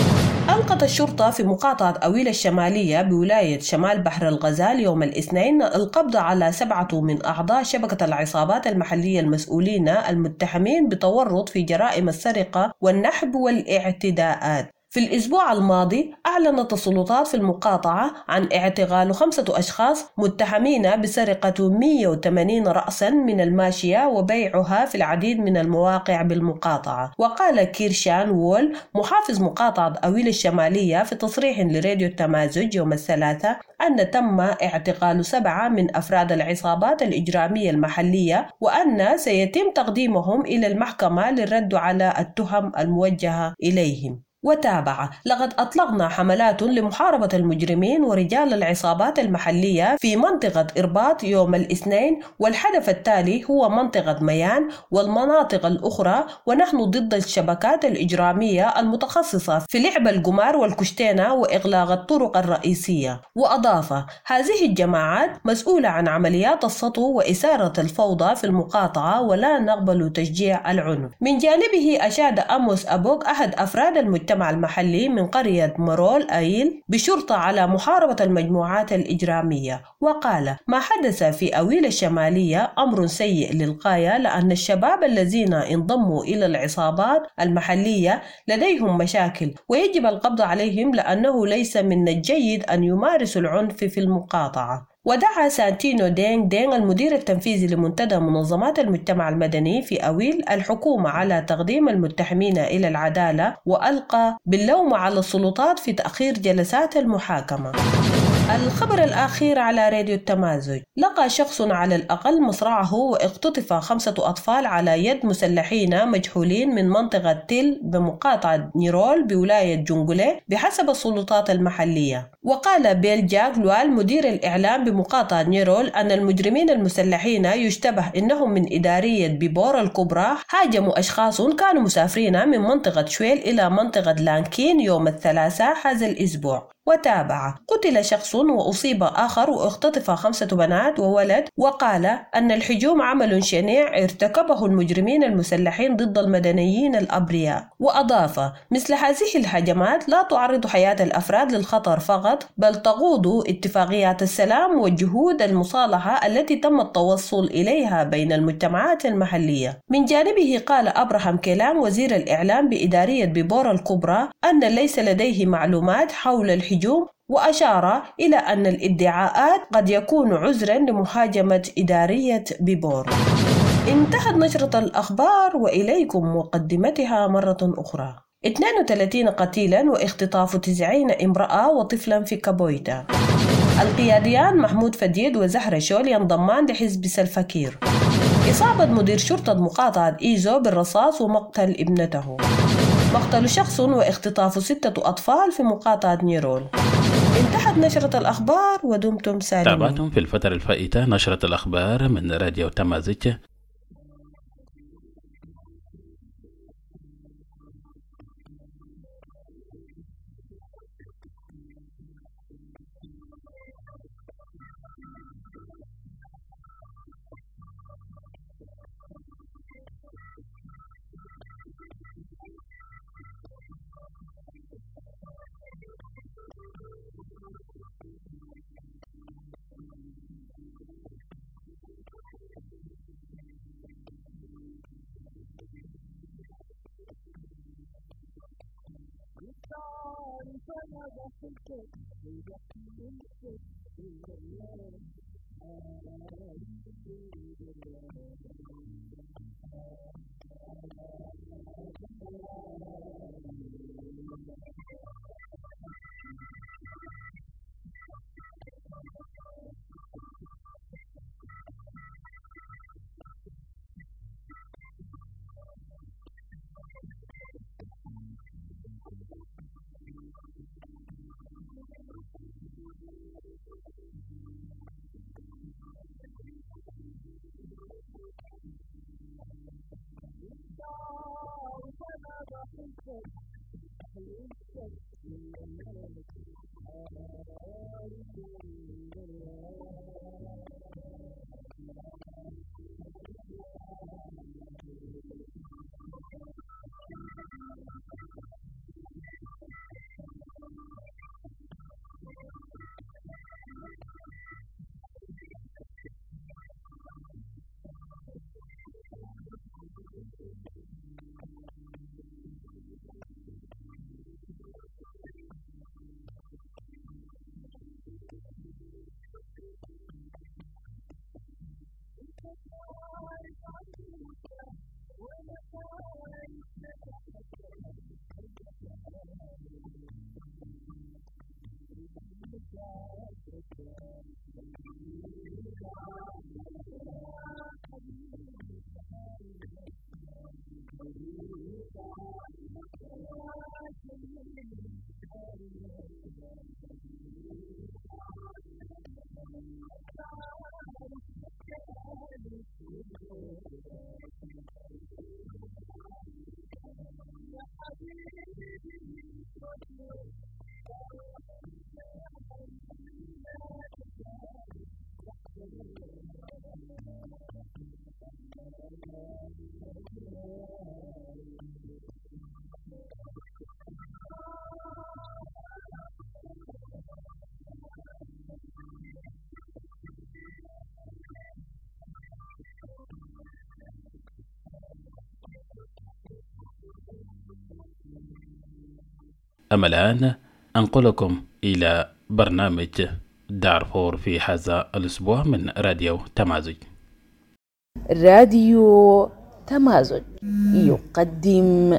ألقت الشرطة في مقاطعة أويل الشمالية بولاية شمال بحر الغزال يوم الاثنين القبض على سبعة من أعضاء شبكة العصابات المحلية المسؤولين المتهمين بتورط في جرائم السرقة والنهب والاعتداءات. في الأسبوع الماضي أعلنت السلطات في المقاطعة عن اعتقال خمسة أشخاص متهمين بسرقة مئة وثمانين رأسا من الماشية وبيعها في العديد من المواقع بالمقاطعة. وقال كيرشان وول محافظ مقاطعة أويل الشمالية في تصريح لراديو التمازج يوم الثلاثاء أن تم اعتقال سبعة من أفراد العصابات الإجرامية المحلية، وأن سيتم تقديمهم إلى المحكمة للرد على التهم الموجهة إليهم. وتابع: لقد أطلقنا حملات لمحاربة المجرمين ورجال العصابات المحلية في منطقة إرباط يوم الاثنين، والهدف التالي هو منطقة ميان والمناطق الأخرى، ونحن ضد الشبكات الإجرامية المتخصصة في لعب القمار والكشتينة وإغلاق الطرق الرئيسية. وأضاف: هذه الجماعات مسؤولة عن عمليات السطو وإثارة الفوضى في المقاطعة، ولا نقبل تشجيع العنف. من جانبه أشاد أموس أبوك أحد أفراد المجتمع المحلي من قرية مرول أيل بشرطة على محاربة المجموعات الإجرامية، وقال: ما حدث في أويل الشمالية أمر سيء للغاية، لأن الشباب الذين انضموا إلى العصابات المحلية لديهم مشاكل ويجب القبض عليهم، لأنه ليس من الجيد أن يمارسوا العنف في المقاطعة. ودعا سانتينو دينغ دينغ المدير التنفيذي لمنتدى منظمات المجتمع المدني في أويل الحكومة على تقديم المتهمين إلى العدالة، وألقى باللوم على السلطات في تأخير جلسات المحاكمة. الخبر الأخير على راديو التمازج: لقى شخص على الأقل مصرعه واختطف خمسة أطفال على يد مسلحين مجهولين من منطقة تيل بمقاطعة نيرول بولاية جونغولي بحسب السلطات المحلية. وقال بيل جاك لوال مدير الإعلام بمقاطعة نيرول أن المجرمين المسلحين يشتبه إنهم من إدارية بيبور الكبرى هاجموا أشخاص كانوا مسافرين من منطقة شويل إلى منطقة لانكين يوم الثلاثاء هذا الأسبوع. وتابع: قتل شخص وأصيب آخر واختطف خمسة بنات وولد. وقال أن الهجوم عمل شنيع ارتكبه المجرمين المسلحين ضد المدنيين الأبرياء. وأضاف: مثل هذه الهجمات لا تعرض حياة الأفراد للخطر فقط، بل تقود اتفاقيات السلام والجهود المصالحة التي تم التوصل إليها بين المجتمعات المحلية. من جانبه قال أبراهام كيلام وزير الإعلام بإدارية بيبور الكبرى أن ليس لديه معلومات حول الهجوم، وأشار إلى أن الادعاءات قد يكون عذرا لمهاجمة إدارية بيبور. انتهت نشرة الأخبار وإليكم مقدمتها مرة أخرى. اثنين وثلاثين قتيلا واختطاف تسعين امرأة وطفلا في كابويتا. القياديان محمود فديد وزهرة شول ينضمان لحزب سلفاكير. إصابة مدير شرطة مقاطعة إيزو بالرصاص ومقتل ابنته. مقتل شخص واختطاف ستة أطفال في مقاطعة نيرول. انتهت نشرة الأخبار ودمتم سالمين. تابعتم في الفترة الفائتة نشرة الأخبار من راديو تمازج. أما الآن أنقلكم إلى برنامج دارفور في هذا الأسبوع من راديو تمازج. راديو تمازج يقدم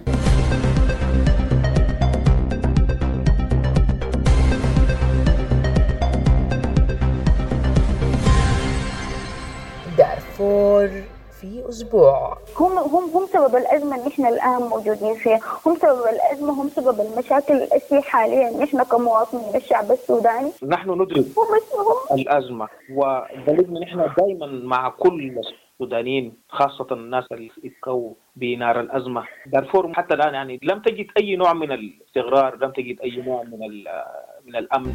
دارفور في أسبوع. هم هم هم سبب الأزمة اللي إحنا الآن موجودين فيها، هم سبب الأزمة، هم سبب المشاكل التي حاليا إحنا كمواطنين الشعب السوداني. نحن ندرك الأزمة، ودليل إحنا دائما مع كل السودانيين خاصة الناس اللي يبكوا بنار الأزمة. دارفور حتى الآن يعني لم تجد أي نوع من الاستقرار، لم تجد أي نوع من من الأمن.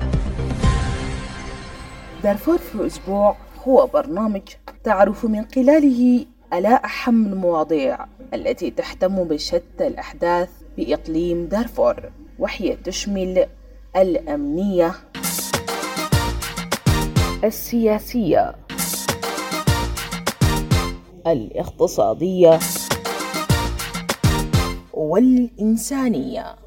دارفور في أسبوع هو برنامج تعرف من خلاله على أهم المواضيع التي تهتم بشتى الأحداث بإقليم دارفور، وهي تشمل الأمنية، السياسية، الاقتصادية، والإنسانية.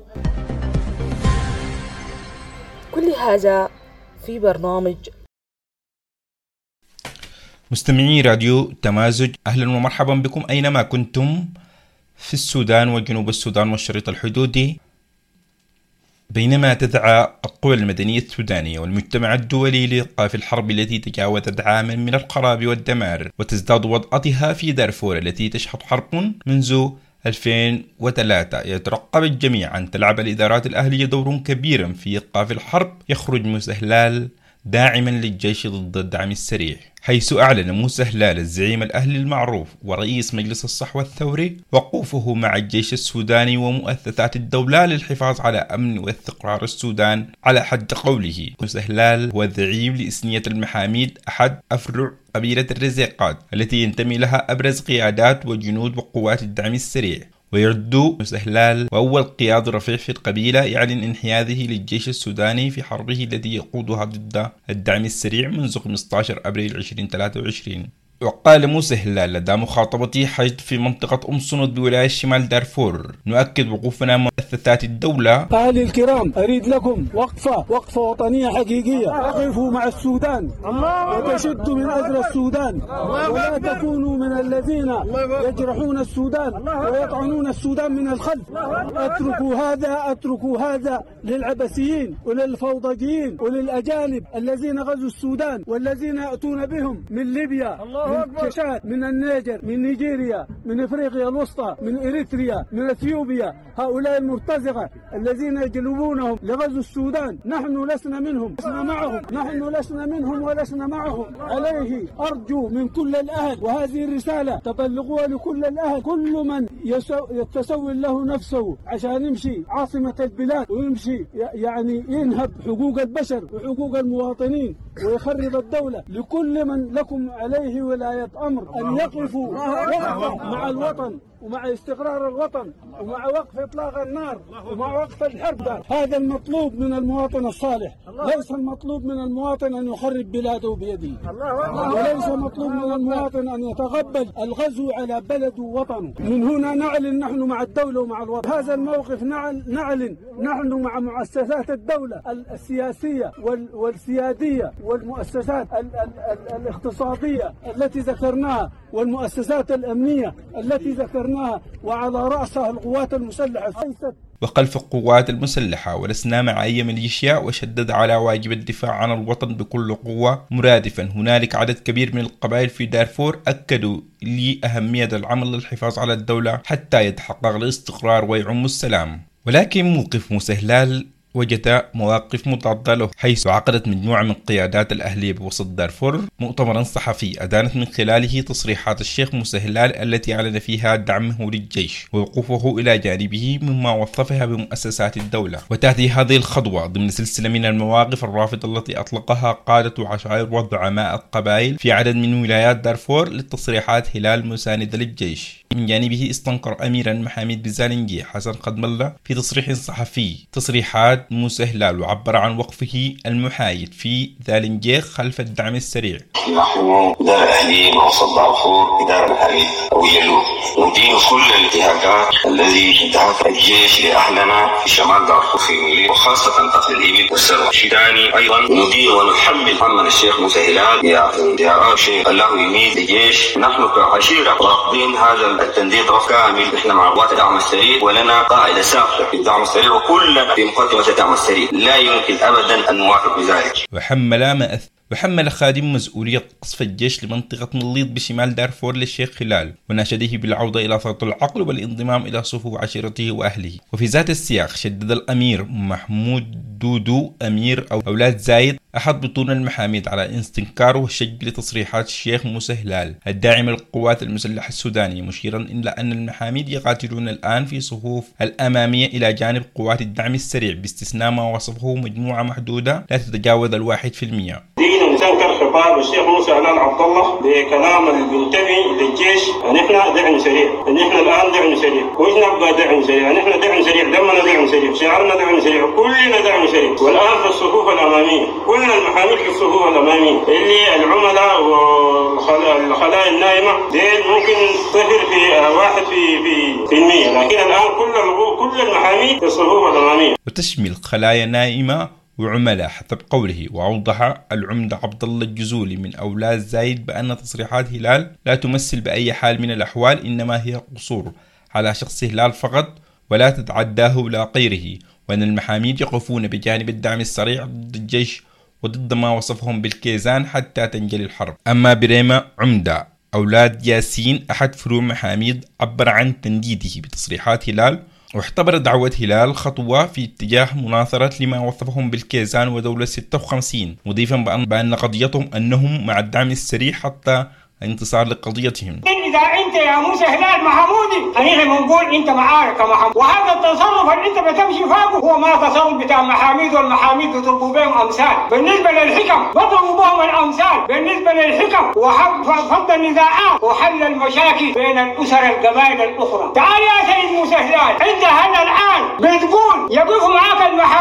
كل هذا في برنامج. مستمعي راديو تمازج، أهلا ومرحبا بكم أينما كنتم في السودان وجنوب السودان والشريط الحدودي. بينما تدعى القوى المدنية السودانية والمجتمع الدولي لإيقاف الحرب التي تجاوزت عاما من الخراب والدمار، وتزداد وطأتها في دارفور التي تشهد حرب منذ ألفين وثلاثة، يترقب الجميع أن تلعب الإدارات الأهلية دور كبيرا في إيقاف الحرب. يخرج موسى هلال داعما للجيش ضد الدعم السريع، حيث أعلن موسى هلال الزعيم الأهلي المعروف ورئيس مجلس الصحوة الثوري وقوفه مع الجيش السوداني ومؤسسات الدولة للحفاظ على أمن واستقرار السودان. على حد قوله، موسى هلال هو الزعيم لإثنية المحاميد، أحد أفرع قبيلة الرزيقات التي ينتمي لها أبرز قيادات وجنود وقوات الدعم السريع. ويرد موسى هلال وأول قياد رفيع في القبيلة يعلن انحيازه للجيش السوداني في حربه التي يقودها ضد الدعم السريع منذ خمسة عشر أبريل ألفين وثلاثة وعشرين. وقال موسى هلال لدى مخاطبته حشد في منطقة أم صند بولاية شمال دارفور: نؤكد وقوفنا مع مؤسسات الدولة. أهلي الكرام، أريد لكم وقفة وقفة وطنية حقيقية، أقفوا مع السودان وتشدوا من أجل السودان، ولا تكونوا من الذين يجرحون السودان ويطعنون السودان من الخلف. اتركوا هذا اتركوا هذا للعبثيين وللفوضجيين وللأجانب الذين غزوا السودان والذين يأتون بهم من ليبيا، من تشاد، من النيجر، من نيجيريا، من افريقيا الوسطى، من اريتريا، من اثيوبيا. هؤلاء المرتزقه الذين يجلبونهم لغزو السودان نحن لسنا منهم، لسنا معهم، نحن لسنا منهم ولسنا معهم. عليه ارجو من كل الاهل، وهذه الرساله تبلغوها لكل الاهل، كل من يتسول له نفسه عشان يمشي عاصمه البلاد ويمشي يعني ينهب حقوق البشر وحقوق المواطنين ويخرب الدوله، لكل من لكم عليه ولاية أمر أن يقفوا وقفة مع الوطن ومع استقرار الوطن ومع وقف إطلاق النار ومع وقف الحرب. هذا المطلوب من المواطن الصالح، ليس المطلوب من المواطن أن يخرب بلاده بيده، وليس مطلوب من المواطن أن يتقبل الغزو على بلده ووطنه. من هنا نعلن نحن مع الدولة ومع الوطن. هذا الموقف نعلن نحن مع مؤسسات الدولة السياسية والسيادية والمؤسسات الاقتصادية التي ذكرناها والمؤسسات الأمنية التي ذكرناها، وعلى رأسها القوات المسلحة. وخلف القوات المسلحة ولسنا مع أي ميليشيا، وشدد على واجب الدفاع عن الوطن بكل قوة، مرادفا هنالك عدد كبير من القبائل في دارفور أكدوا لأهمية العمل للحفاظ على الدولة حتى يتحقق الاستقرار ويعم السلام. ولكن موقف موسى هلال وجد مواقف مضادة له، حيث عقدت مجموعة من قيادات الأهلية بوسط دارفور مؤتمرا صحفي أدانت من خلاله تصريحات الشيخ موسى هلال التي أعلن فيها دعمه للجيش ووقوفه إلى جانبه مما وصفها بمؤسسات الدولة. وتأتي هذه الخطوة ضمن سلسلة من المواقف الرافضة التي أطلقها قادة وعشائر وزعماء القبائل في عدد من ولايات دارفور للتصريحات هلال مساندة للجيش. من جانبه استنكر أميرا محامد بزالنجي حسن خدم الله في تصريح صحفي تصريحات موسى هلال، وعبر عن وقفه المحايد في زالنجي خلف الدعم السريع. نحن إدارة أهلية بوسط دارفور إدارة محلية ويلو ندين كل الانتهاكات الذي انتهك الجيش لأهلنا في شمال دارفور في ميلي، وخاصة قتل الإبل والثروة. شداني أيضا ندين ونحمل عمنا الشيخ موسى هلال يا شيخ الله يميت الجيش. نحن كعشيرة رافضين هذا التنديد رفض كامل. احنا مع قوات الدعم السريع ولنا قاعدة ثابتة في الدعم السريع، وكلنا في مقدمة الدعم السريع، لا يمكن أبدا أن نوافق بذلك. وحمل ما أث... وحمل خادم مسؤولية قصف الجيش لمنطقة مليط بشمال دارفور للشيخ هلال، وناشده بالعودة إلى صوت العقل والانضمام إلى صفوف عشيرته وأهله. وفي ذات السياق شدد الأمير محمود دودو أمير أو أولاد زايد أحد بطون المحاميد على استنكاره والشج لتصريحات الشيخ موسى هلال الداعم للقوات المسلحة السودانية، مشيرا إلى أن المحاميد يقاتلون الآن في صفوف الأمامية إلى جانب قوات الدعم السريع، باستثناء ما وصفه مجموعة محدودة لا تتجاوز الواحد في المئة. نستنكر خطاب الشيخ موسى هلال عبد الله بكلام اللي بينتمي للجيش ان احنا دعم سريع، ان احنا الان دعم سريع، وايش نبغى دعم سريع؟ ان احنا دعم سريع، دمنا دعم سريع، شعارنا دعم سريع، كلنا دعم سريع. والان في الصفوف الاماميه، كل المحاميد في الصفوف الاماميه اللي العملاء والخلايا النائمه ديل ممكن صفر في واحد في في في المية، لكن الان كل كل المحاميد في الصفوف الاماميه. وتشمل خلايا نائمه وعملاء حسب قوله. وأوضح العمدة عبد الله الجزولي من أولاد زايد بأن تصريحات هلال لا تمثل بأي حال من الأحوال، إنما هي قصور على شخص هلال فقط ولا تتعداه إلى غيره، وأن المحاميد يقفون بجانب الدعم السريع ضد الجيش وضد ما وصفهم بالكيزان حتى تنجلي الحرب. أما بريمة عمدة أولاد ياسين أحد فروع محاميد عبر عن تنديده بتصريحات هلال، واعتبر دعوة هلال خطوة في اتجاه مناصرة لما وصفهم بالكيزان ودولة ستة وخمسين، مضيفا بأن قضيتهم أنهم مع الدعم السريع حتى انتصار لقضيتهم. إذا أنت يا موسى هلال محمودي خلينا بنقول أنت معاك كمحمود، وهذا التصرف اللي أنت بتمشي فوقه هو ما تصرف بتاع المحاميد، والمحاميد بيضربوا بهم أمثال. بالنسبة للحكم بضربوا بهم الأمثال، بالنسبة للحكم وفض النزاعات وحل المشاكل بين الأسر القبائل الأخرى. تعال يا سيد موسى هلال، أنت هلا الآن بتقول يقف معاك المحاميد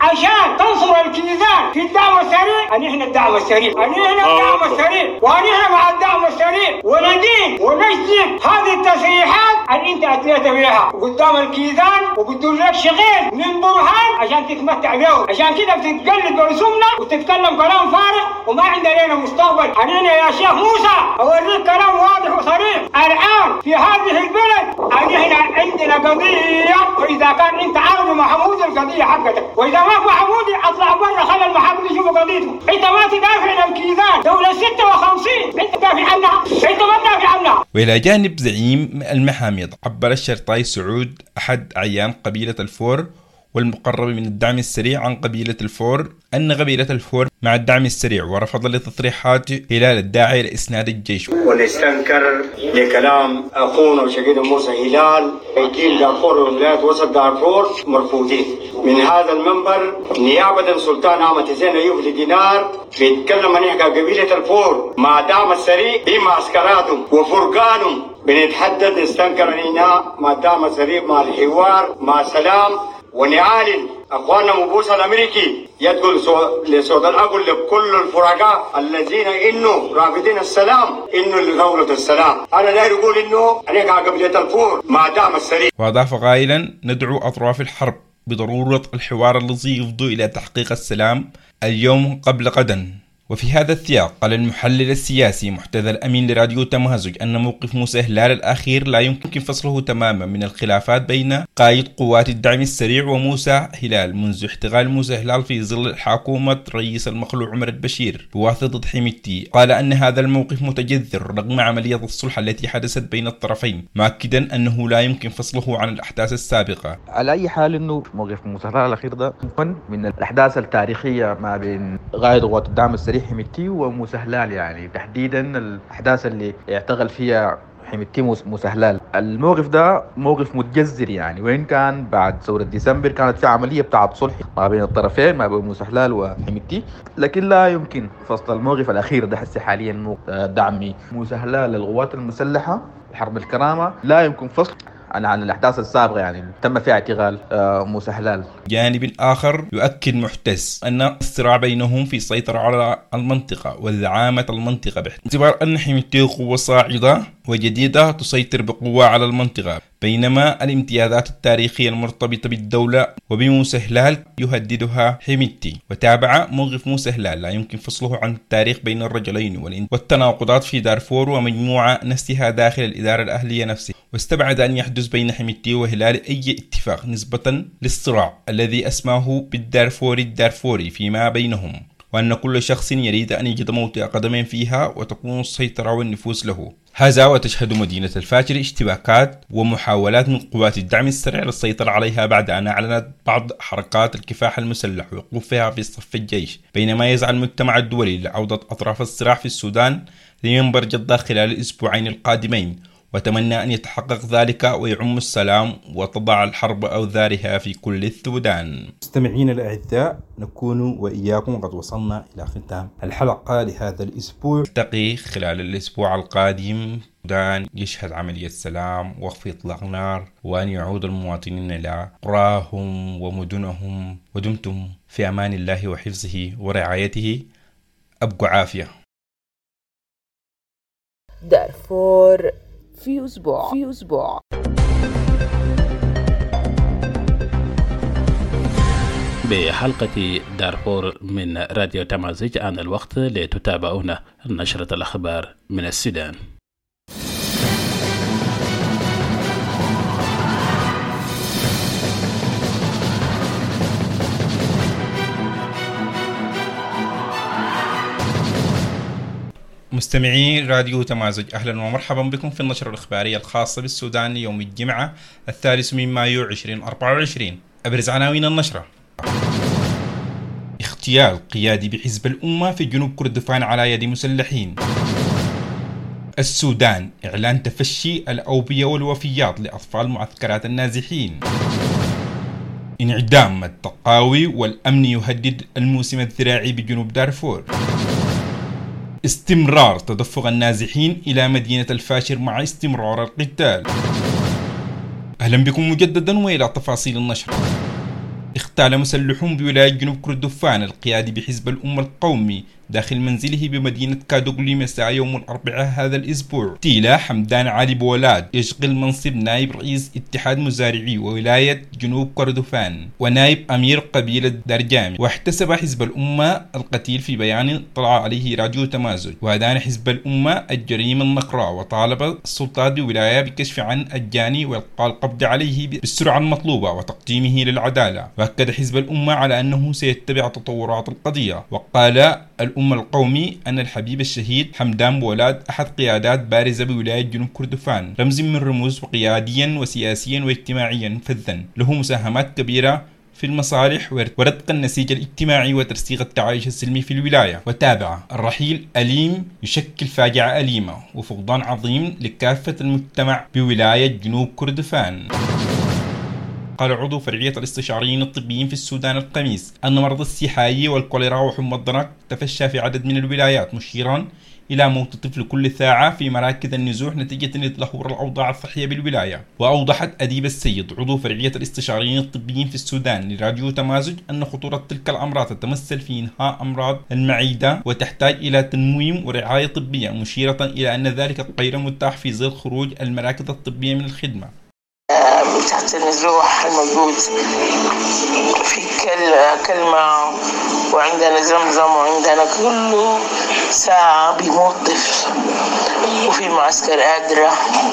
عشان تنصر الكيزان في الدعم السريع. نحن الدعم السريع، نحن الدعم السريع، ونحن مع الدعم السريع، وندين ونجزم هذه التصريحات اللي انت اتيت بها قدام الكيزان وبدون لك شغيل من برهان عشان تتمتع بيه. عشان كده بتتقلد برسومنا وتتكلم كلام فارغ وما عندنا لنا مستقبل. أنا يا شيخ موسى أوريك كلام واضح وصريح الآن في هذه البلد. احنا عندنا قضية، وإذا كان أنت عارف محمود القضية حقتك، وإذا ما في محمود أطلع برا خلي المحامي يشوفوا قضيته. أنت ما تدافع عن الكيزان دولة ستة وخمسين، أنت تدافع عنها، أنت ما تدافع عنها. وإلى جانب زعيم المحاميض عبر الشرطاي سعود أحد أعيان قبيلة الفور والمقرب من الدعم السريع عن قبيلة الفور أن قبيلة الفور مع الدعم السريع، ورفض لتصريحات هلال الداعي لإسناد الجيش. ونستنكر لكلام أخونا وشقيقنا موسى هلال يجيل دارفور وولايات وسط دارفور مرفوضين من هذا المنبر نيابة سلطان أحمد حسين أيوب لدينار بيتكلم عن إحدى قبيلة الفور مع دعم السريع بمعسكراتهم وفرقانهم. بنتحدد نستنكر هنا مع الدعم السريع مع الحوار مع السلام، ونعلن اخواننا مبوس الامريكي يدخل للسودان. اقول لكل الفرقاء الذين انه رافضين السلام انه لدولة السلام، انا داير اقول انه عليك قبيلة الفور مع دعم السريع. واضاف قائلا: ندعو اطراف الحرب بضرورة الحوار الذي يفضي الى تحقيق السلام اليوم قبل غدا. وفي هذا السياق قال المحلل السياسي محتذى الأمين لراديو تمازج أن موقف موسى هلال الأخير لا يمكن فصله تماما من الخلافات بين قائد قوات الدعم السريع وموسى هلال منذ احتغال موسى هلال في ظل حكومة رئيس المخلوع عمر البشير بواسطة حميدتي. قال أن هذا الموقف متجذر رغم عملية الصلح التي حدثت بين الطرفين، مؤكدا أنه لا يمكن فصله عن الأحداث السابقة. على أي حال أنه موقف موسى هلال الأخير ده من الأحداث التاريخية ما بين قائد قوات الدعم السريع حميدتي وموسى هلال، يعني تحديدا الأحداث اللي اعتقل فيها حميدتي موسى هلال. الموقف ده موقف متجذر يعني، وإن كان بعد ثورة ديسمبر كانت في عملية بتاعة صلح ما بين الطرفين ما بين موسى هلال وحميدتي، لكن لا يمكن فصل الموقف الأخير ده حسي حاليا دعم موسى هلال للقوات المسلحة حرب الكرامة لا يمكن فصل عن عن الأحداث السابقة يعني تم فيها اعتقال موسى هلال. جانب آخر يؤكد محتس أن الصراع بينهم في السيطرة على المنطقة وزعامة المنطقة، باعتبار أن حميدتي قوة صاعدة وجديدة تسيطر بقوة على المنطقة، بينما الامتيازات التاريخية المرتبطة بالدولة وبموسى هلال يهددها حميدتي. وتابع: موقف موسى هلال لا يمكن فصله عن التاريخ بين الرجلين والتناقضات في دارفور ومجموعة نفسها داخل الإدارة الأهلية نفسه، واستبعد أن يحدث بين حميدتي وهلال أي اتفاق نسبة للصراع الذي أسماه بالدارفوري الدارفوري فيما بينهم، وأن كل شخص يريد أن يجد موطئ قدمين فيها وتكون السيطرة والنفوذ له. هذا وتشهد مدينة الفاشر اشتباكات ومحاولات من قوات الدعم السريع للسيطرة عليها بعد أن أعلنت بعض حركات الكفاح المسلح وقوفها في صف الجيش، بينما يسعى المجتمع الدولي لعودة أطراف الصراع في السودان لمنبر جدة خلال الأسبوعين القادمين، وتمنى أن يتحقق ذلك ويعم السلام وتضع الحرب أوزارها في كل السودان. مستمعين الأعزاء، نكون وإياكم قد وصلنا إلى ختام الحلقة لهذا الأسبوع. نلتقي خلال الأسبوع القادم. السودان يشهد عملية سلام وخفض إطلاق نار، وأن يعود المواطنين إلى قراهم ومدنهم. ودمتم في أمان الله وحفظه ورعايته. أبقوا عافية. دارفور في أسبوع في أسبوع بحلقة دارفور من راديو تمازج. آن الوقت لتتابعون نشرة الأخبار من السودان. مستمعي راديو تمازج، أهلا ومرحبا بكم في النشرة الإخبارية الخاصة بالسودان ليوم الجمعة الثالث من مايو ألفين وأربعة وعشرين. أبرز عناوين النشرة: اغتيال قيادي بحزب الأمة في جنوب كردفان على يد مسلحين. السودان: إعلان تفشي الأوبية والوفيات لأطفال معسكرات النازحين. انعدام التقاوي والأمن يهدد الموسم الزراعي بجنوب دارفور. استمرار تدفق النازحين إلى مدينة الفاشر مع استمرار القتال. أهلا بكم مجددا وإلى تفاصيل النشر. اغتال مسلحون بولاية جنوب كردفان القيادي بحزب الأمة القومي داخل منزله بمدينة كادوغلي مساء يوم الأربعاء هذا الأسبوع. تيلا حمدان علي بولاد يشغل منصب نائب رئيس اتحاد مزارعي ولاية جنوب كردفان ونائب أمير قبيلة درجامي. واحتسب حزب الأمة القتيل في بيان طلع عليه راديو تمازج، وأدان حزب الأمة الجريمة النقراء وطالب السلطات بولاية بكشف عن الجاني وإلقاء القبض عليه بالسرعة المطلوبة وتقديمه للعدالة. وأكد حزب الأمة على أنه سيتبع تطورات القضية، وقال الأمة القومي أن الحبيب الشهيد حمدان بولاد أحد قيادات بارزة بولاية جنوب كردفان، رمز من رموز وقياديا وسياسيا واجتماعيا فذا، له مساهمات كبيرة في المصالح ورتق النسيج الاجتماعي وترسيخ التعايش السلمي في الولاية. وتابع الرحيل أليم يشكل فاجعة أليمة وفقدان عظيم لكافة المجتمع بولاية جنوب كردفان. قال عضو فرعية الاستشاريين الطبيين في السودان الخميس أن مرض السحائية والكوليرا وحمى الضنك تفشى في عدد من الولايات، مشيرا إلى موت طفل كل ساعة في مراكز النزوح نتيجة لتدهور الأوضاع الصحية بالولاية. وأوضحت أديب السيد عضو فرعية الاستشاريين الطبيين في السودان لراديو تمازج أن خطورة تلك الأمراض تتمثل في إنهاء أمراض المعدة وتحتاج إلى تنويم ورعاية طبية، مشيرة إلى أن ذلك غير متاح في ظل خروج المراكز الطبية من الخدمة. تحت النزوح الموجود في كل كلمة، وعندنا زمزم، وعندنا كل ساعة بيموت طفل، وفي معسكر أدرة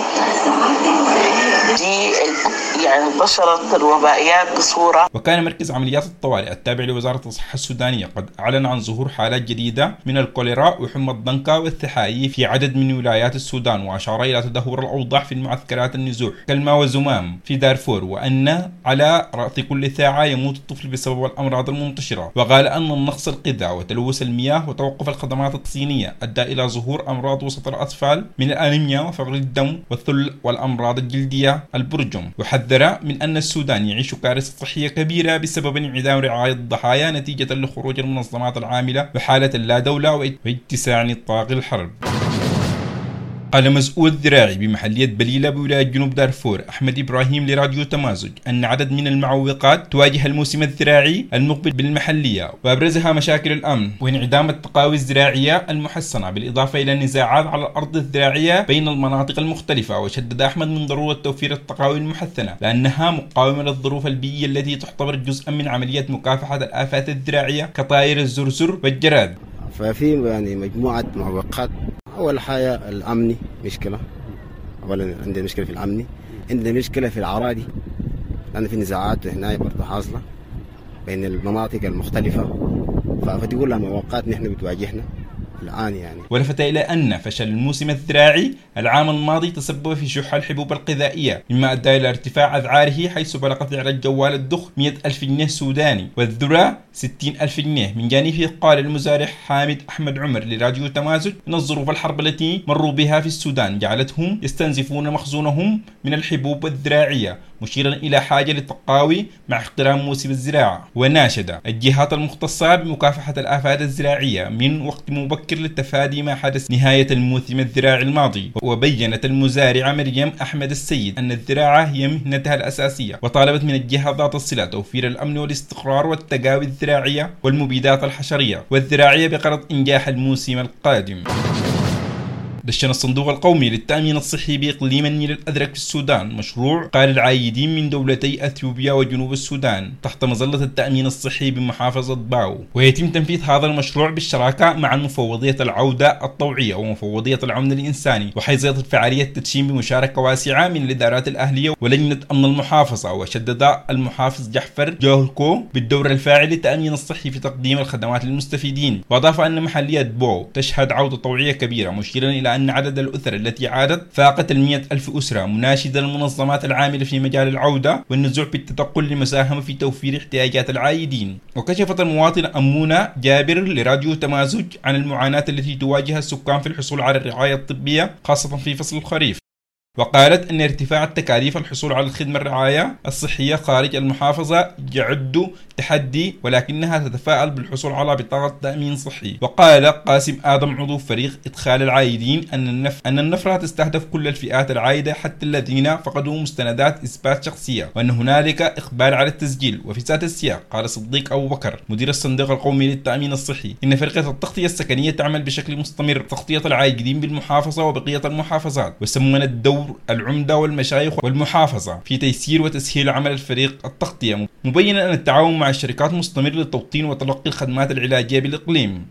دي يعني انتشرت الوبائيات بصورة. وكان مركز عمليات الطوارئ التابع لوزارة الصحة السودانية قد أعلن عن ظهور حالات جديدة من الكوليرا وحمى الضنكة والسحائية في عدد من ولايات السودان، وأشار إلى تدهور الأوضاع في المعسكرات النزوح كالما وزمام في دارفور، وأن على رأس كل ساعة يموت الطفل بسبب الأمراض المنتشرة. وقال أن النقص الغذاء وتلوث المياه وتوقف الخدمات التصينية أدى إلى ظهور أمراض وسط الأطفال من الأنيميا وفقر الدم والثل والأمراض الجلدية البرجم. وحذر من أن السودان يعيش كارثة صحية كبيرة بسبب انعدام رعاية الضحايا نتيجة لخروج المنظمات العاملة بحالة اللا دولة واتساع نطاق الحرب. قال مسؤول ذراعي بمحلية بليلة بولاية جنوب دارفور أحمد إبراهيم لراديو تمازج أن عدد من المعوقات تواجه الموسم الزراعي المقبل بالمحلية، وأبرزها مشاكل الأمن وانعدام التقاوي الزراعية المحسنة، بالإضافة إلى النزاعات على الأرض الزراعية بين المناطق المختلفة. وشدد أحمد من ضرورة توفير التقاوي المحسنة لأنها مقاومة للظروف البيئية التي تعتبر جزءا من عملية مكافحة الآفات الزراعية كطائر الزرزر والجراد. ففي يعني مجموعة معوقات. أول حاجة الأمني مشكلة، أولا عندنا مشكلة في الأمني، عندنا مشكلة في الأراضي لأن في نزاعات هنا برضه حاصلة بين المناطق المختلفة، فدي كلها معوقات نحن بتواجهنا الآن يعني. ولفت إلى أن فشل الموسم الزراعي العام الماضي تسبب في شح الحبوب الغذائية، مما أدى إلى ارتفاع أسعاره، حيث بلغ سعر الجوال الدخ مئة ألف جنيه سوداني والذرة ستين ألف جنيه. من جانبه قال المزارع حامد أحمد عمر لراديو تمازج إن الظروف الحرب التي مروا بها في السودان جعلتهم يستنزفون مخزونهم من الحبوب الزراعية، مشيرا إلى حاجة للتقاوي مع اقتراب موسم الزراعة. وناشد الجهات المختصة بمكافحة الآفات الزراعية من وقت مبكر للتفادي ما حدث نهاية الموسم الزراعي الماضي. وبينت المزارعة مريم أحمد السيد أن الزراعة هي مهنتها الأساسية، وطالبت من الجهات ذات الصلة توفير الأمن والاستقرار والتقاوي الزراعية والمبيدات الحشرية والزراعية بغرض إنجاح الموسم القادم. دشن الصندوق القومي للتأمين الصحي بإقليم النيل الأزرق في السودان مشروع قال العايدين من دولتي أثيوبيا وجنوب السودان تحت مظلة التأمين الصحي بمحافظة باو، ويتم تنفيذ هذا المشروع بالشراكة مع مفوضية العودة الطوعية ومفوضية العون الإنساني، وحيث يتم فعالية التدشين بمشاركة واسعة من الإدارات الأهلية ولجنة أمن المحافظة. وشدد المحافظ جعفر جوهلكو بالدور الفاعل للتأمين الصحي في تقديم الخدمات للمستفيدين، وأضاف أن محلية بو تشهد عودة طوعية كبيرة، مشيرا إلى أن عدد الأسر التي عادت فاقت المئة ألف أسرة، مناشدا المنظمات العاملة في مجال العودة والنزوع بالتدخل لمساهمة في توفير احتياجات العايدين. وكشفت المواطنة أمونة جابر لراديو تمازج عن المعاناة التي تواجهها السكان في الحصول على الرعاية الطبية خاصة في فصل الخريف. وقالت أن ارتفاع التكاليف الحصول على الخدمة الرعاية الصحية خارج المحافظة يعد تحدي، ولكنها تتفائل بالحصول على بطاقة تأمين صحي. وقال قاسم آدم عضو فريق إدخال العائدين أن النف... أن النفرة تستهدف كل الفئات العائدة حتى الذين فقدوا مستندات إثبات شخصية، وأن هنالك إقبال على التسجيل. وفي ذات السياق قال صديق أبو بكر مدير الصندوق القومي للتأمين الصحي إن فرقة التغطية السكنية تعمل بشكل مستمر تغطية العائدين بالمحافظة وبقية المحافظات، وسمن الدور العمدة والمشايخ والمحافظة في تيسير وتسهيل عمل الفريق التغطية، مبينا أن التعاون مع الشركات مستمر للتوطين وتلقي الخدمات العلاجية بالإقليم.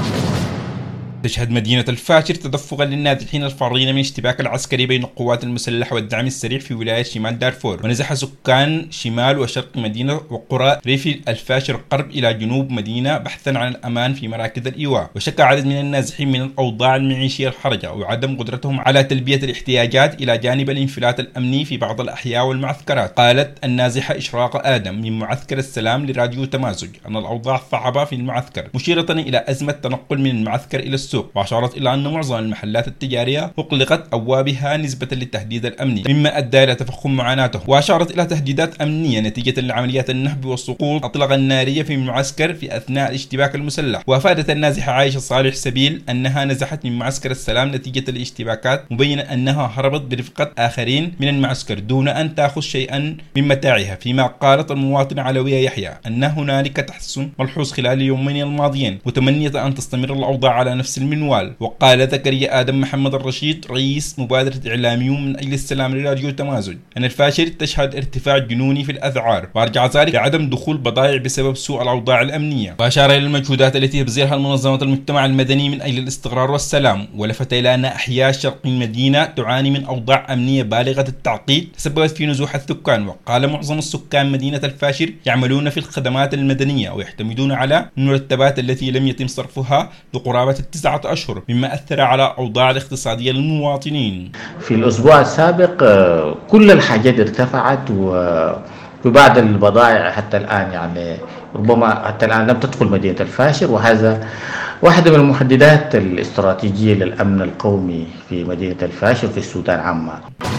تشهد مدينة الفاشر تدفقا للنازحين الفارين من اشتباك العسكري بين القوات المسلحة والدعم السريع في ولاية شمال دارفور. ونزح سكان شمال وشرق مدينة وقرى ريف الفاشر القرب إلى جنوب مدينة بحثا عن الأمان في مراكز الإيواء. وشكى عدد من النازحين من الأوضاع المعيشية الحرجة وعدم قدرتهم على تلبية الاحتياجات إلى جانب الانفلات الأمني في بعض الأحياء والمعسكرات. قالت النازحة إشراق آدم من معسكر السلام لراديو تمازج أن الأوضاع صعبة في المعسكر، مشيرة إلى أزمة تنقل من المعسكر إلى السوق، وأشارت إلى أن معظم المحلات التجارية أغلقت أبوابها نسبة للتهديد الأمني مما أدى إلى تفخم معاناته. وأشارت إلى تهديدات أمنية نتيجة لعمليات النهب والسقوط أطلق النارية في المعسكر في أثناء الاشتباك المسلح. وأفادت النازحة عائشة صالح سبيل أنها نزحت من معسكر السلام نتيجة الاشتباكات، مبينا أنها هربت برفقة آخرين من المعسكر دون أن تأخذ شيئا من متاعها. فيما قالت المواطنة علوية يحيى أن هنالك تحسن ملحوظ خلال اليومين الماضيين، متمنية أن تستمر الأوضاع على نفس المنوال. وقال زكريا آدم محمد الرشيد رئيس مبادرة إعلاميون من أجل السلام لراديو تمازج أن الفاشر تشهد ارتفاع جنوني في الأسعار، وأرجع ذلك لعدم دخول بضائع بسبب سوء الأوضاع الأمنية. وأشار إلى المجهودات التي تبذلها المنظمة المجتمع المدني من أجل الاستقرار والسلام، ولفت إلى أن أحياء شرق المدينة تعاني من أوضاع أمنية بالغة التعقيد تسببت في نزوح السكان. وقال معظم السكان مدينة الفاشر يعملون في الخدمات المدنية ويعتمدون على المرتبات التي لم يتم صرفها لقرابة التسعة أشهر، مما أثر على أوضاع الاقتصادية للمواطنين. في الأسبوع السابق كل الحاجات ارتفعت، وبعض البضائع حتى الآن يعني ربما حتى الآن لم تدخل مدينة الفاشر، وهذا واحدة من المحددات الاستراتيجية للأمن القومي في مدينة الفاشر في السودان عامة.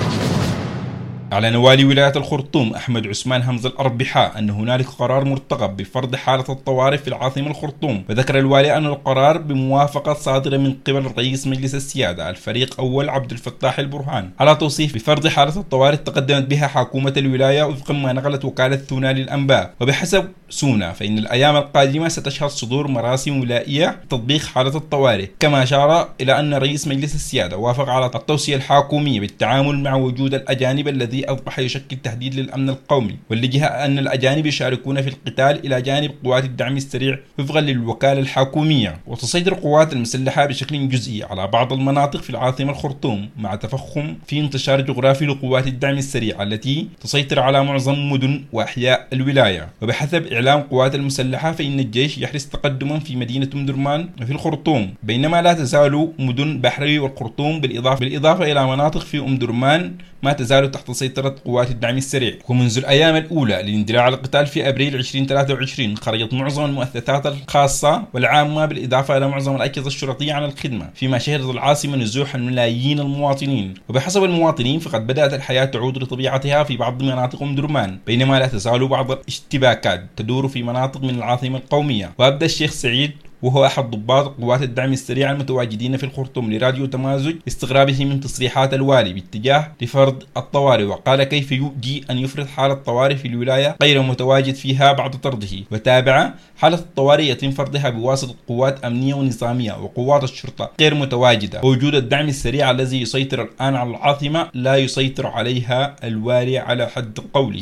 أعلن والي ولاية الخرطوم أحمد عثمان همزة الأربحاء أن هنالك قرار مرتقب بفرض حالة الطوارئ في العاصمة الخرطوم. وذكر الوالي أن القرار بموافقة صادرة من قبل رئيس مجلس السيادة الفريق أول عبد الفتاح البرهان على توصيف بفرض حالة الطوارئ تقدمت بها حكومة الولاية وفقا ما نقلت وكالة ثونا للأنباء. وبحسب سونا فإن الأيام القادمة ستشهد صدور مراسم ولائية لتطبيق حالة الطوارئ. كما أشار إلى أن رئيس مجلس السيادة وافق على التوصية الحكومية بالتعامل مع وجود الأجانب الذي أصبح يشكل تهديد للأمن القومي، واللي أن الأجانب يشاركون في القتال إلى جانب قوات الدعم السريع وفقا للوكالة الحكومية. وتسيطر القوات المسلحة بشكل جزئي على بعض المناطق في العاصمة الخرطوم مع تفخم في انتشار جغرافي لقوات الدعم السريع التي تسيطر على معظم مدن وأحياء الولاية. وبحسب إعلام قوات المسلحة فإن الجيش يحرص تقدما في مدينة أم درمان وفي الخرطوم، بينما لا تزال مدن بحري والخرطوم بالإضافة بالإضافة إلى مناطق في أم درمان ما تزال تحت سيطرة قوات الدعم السريع. ومنذ الأيام الأولى للاندلاع على القتال في أبريل ألفين وثلاثة وعشرين خرجت معظم المؤسسات الخاصة والعامة بالإضافة إلى معظم الأجهزة الشرطية عن الخدمة، فيما شهدت العاصمة نزوح الملايين المواطنين. وبحسب المواطنين فقد بدأت الحياة تعود لطبيعتها في بعض مناطق أم درمان، بينما لا تزال بعض الاشتباكات تدور في مناطق من العاصمة القومية. وأبدى الشيخ سعيد وهو أحد ضباط قوات الدعم السريع المتواجدين في الخرطوم لراديو تمازج استغرابه من تصريحات الوالي باتجاه لفرض الطوارئ، وقال كيف يؤدي أن يفرض حالة طوارئ في الولاية غير متواجد فيها بعد طرده. وتابع حالة الطوارئ يتم فرضها بواسطة قوات أمنية ونظامية وقوات الشرطة غير متواجدة، ووجود الدعم السريع الذي يسيطر الآن على العاصمة لا يسيطر عليها الوالي على حد قوله.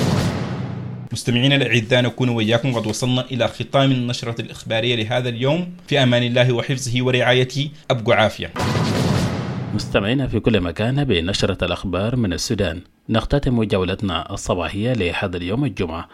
مستمعينا الأعزاء، نكون وإياكم قد وصلنا إلى ختام النشرة الإخبارية لهذا اليوم. في أمان الله وحفظه ورعايته، أبقوا عافية. مستمعينا في كل مكان بنشرة الأخبار من السودان، نختتم جولتنا الصباحية لهذا اليوم الجمعة.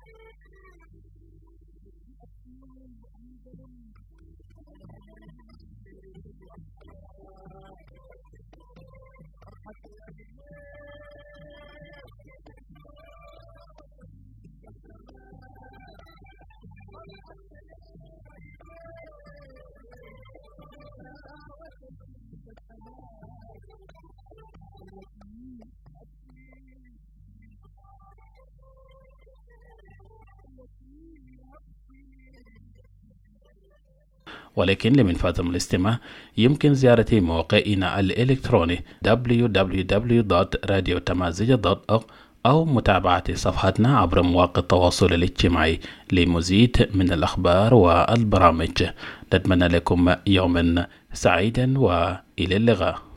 ولكن لمن فاتم الاستماع يمكن زيارة موقعنا الإلكتروني دبليو دبليو دبليو دوت راديو تمازيغ دوت أورغ أو متابعة صفحتنا عبر مواقع التواصل الاجتماعي لمزيد من الأخبار والبرامج. نتمنى لكم يوما سعيدا وإلى اللقاء.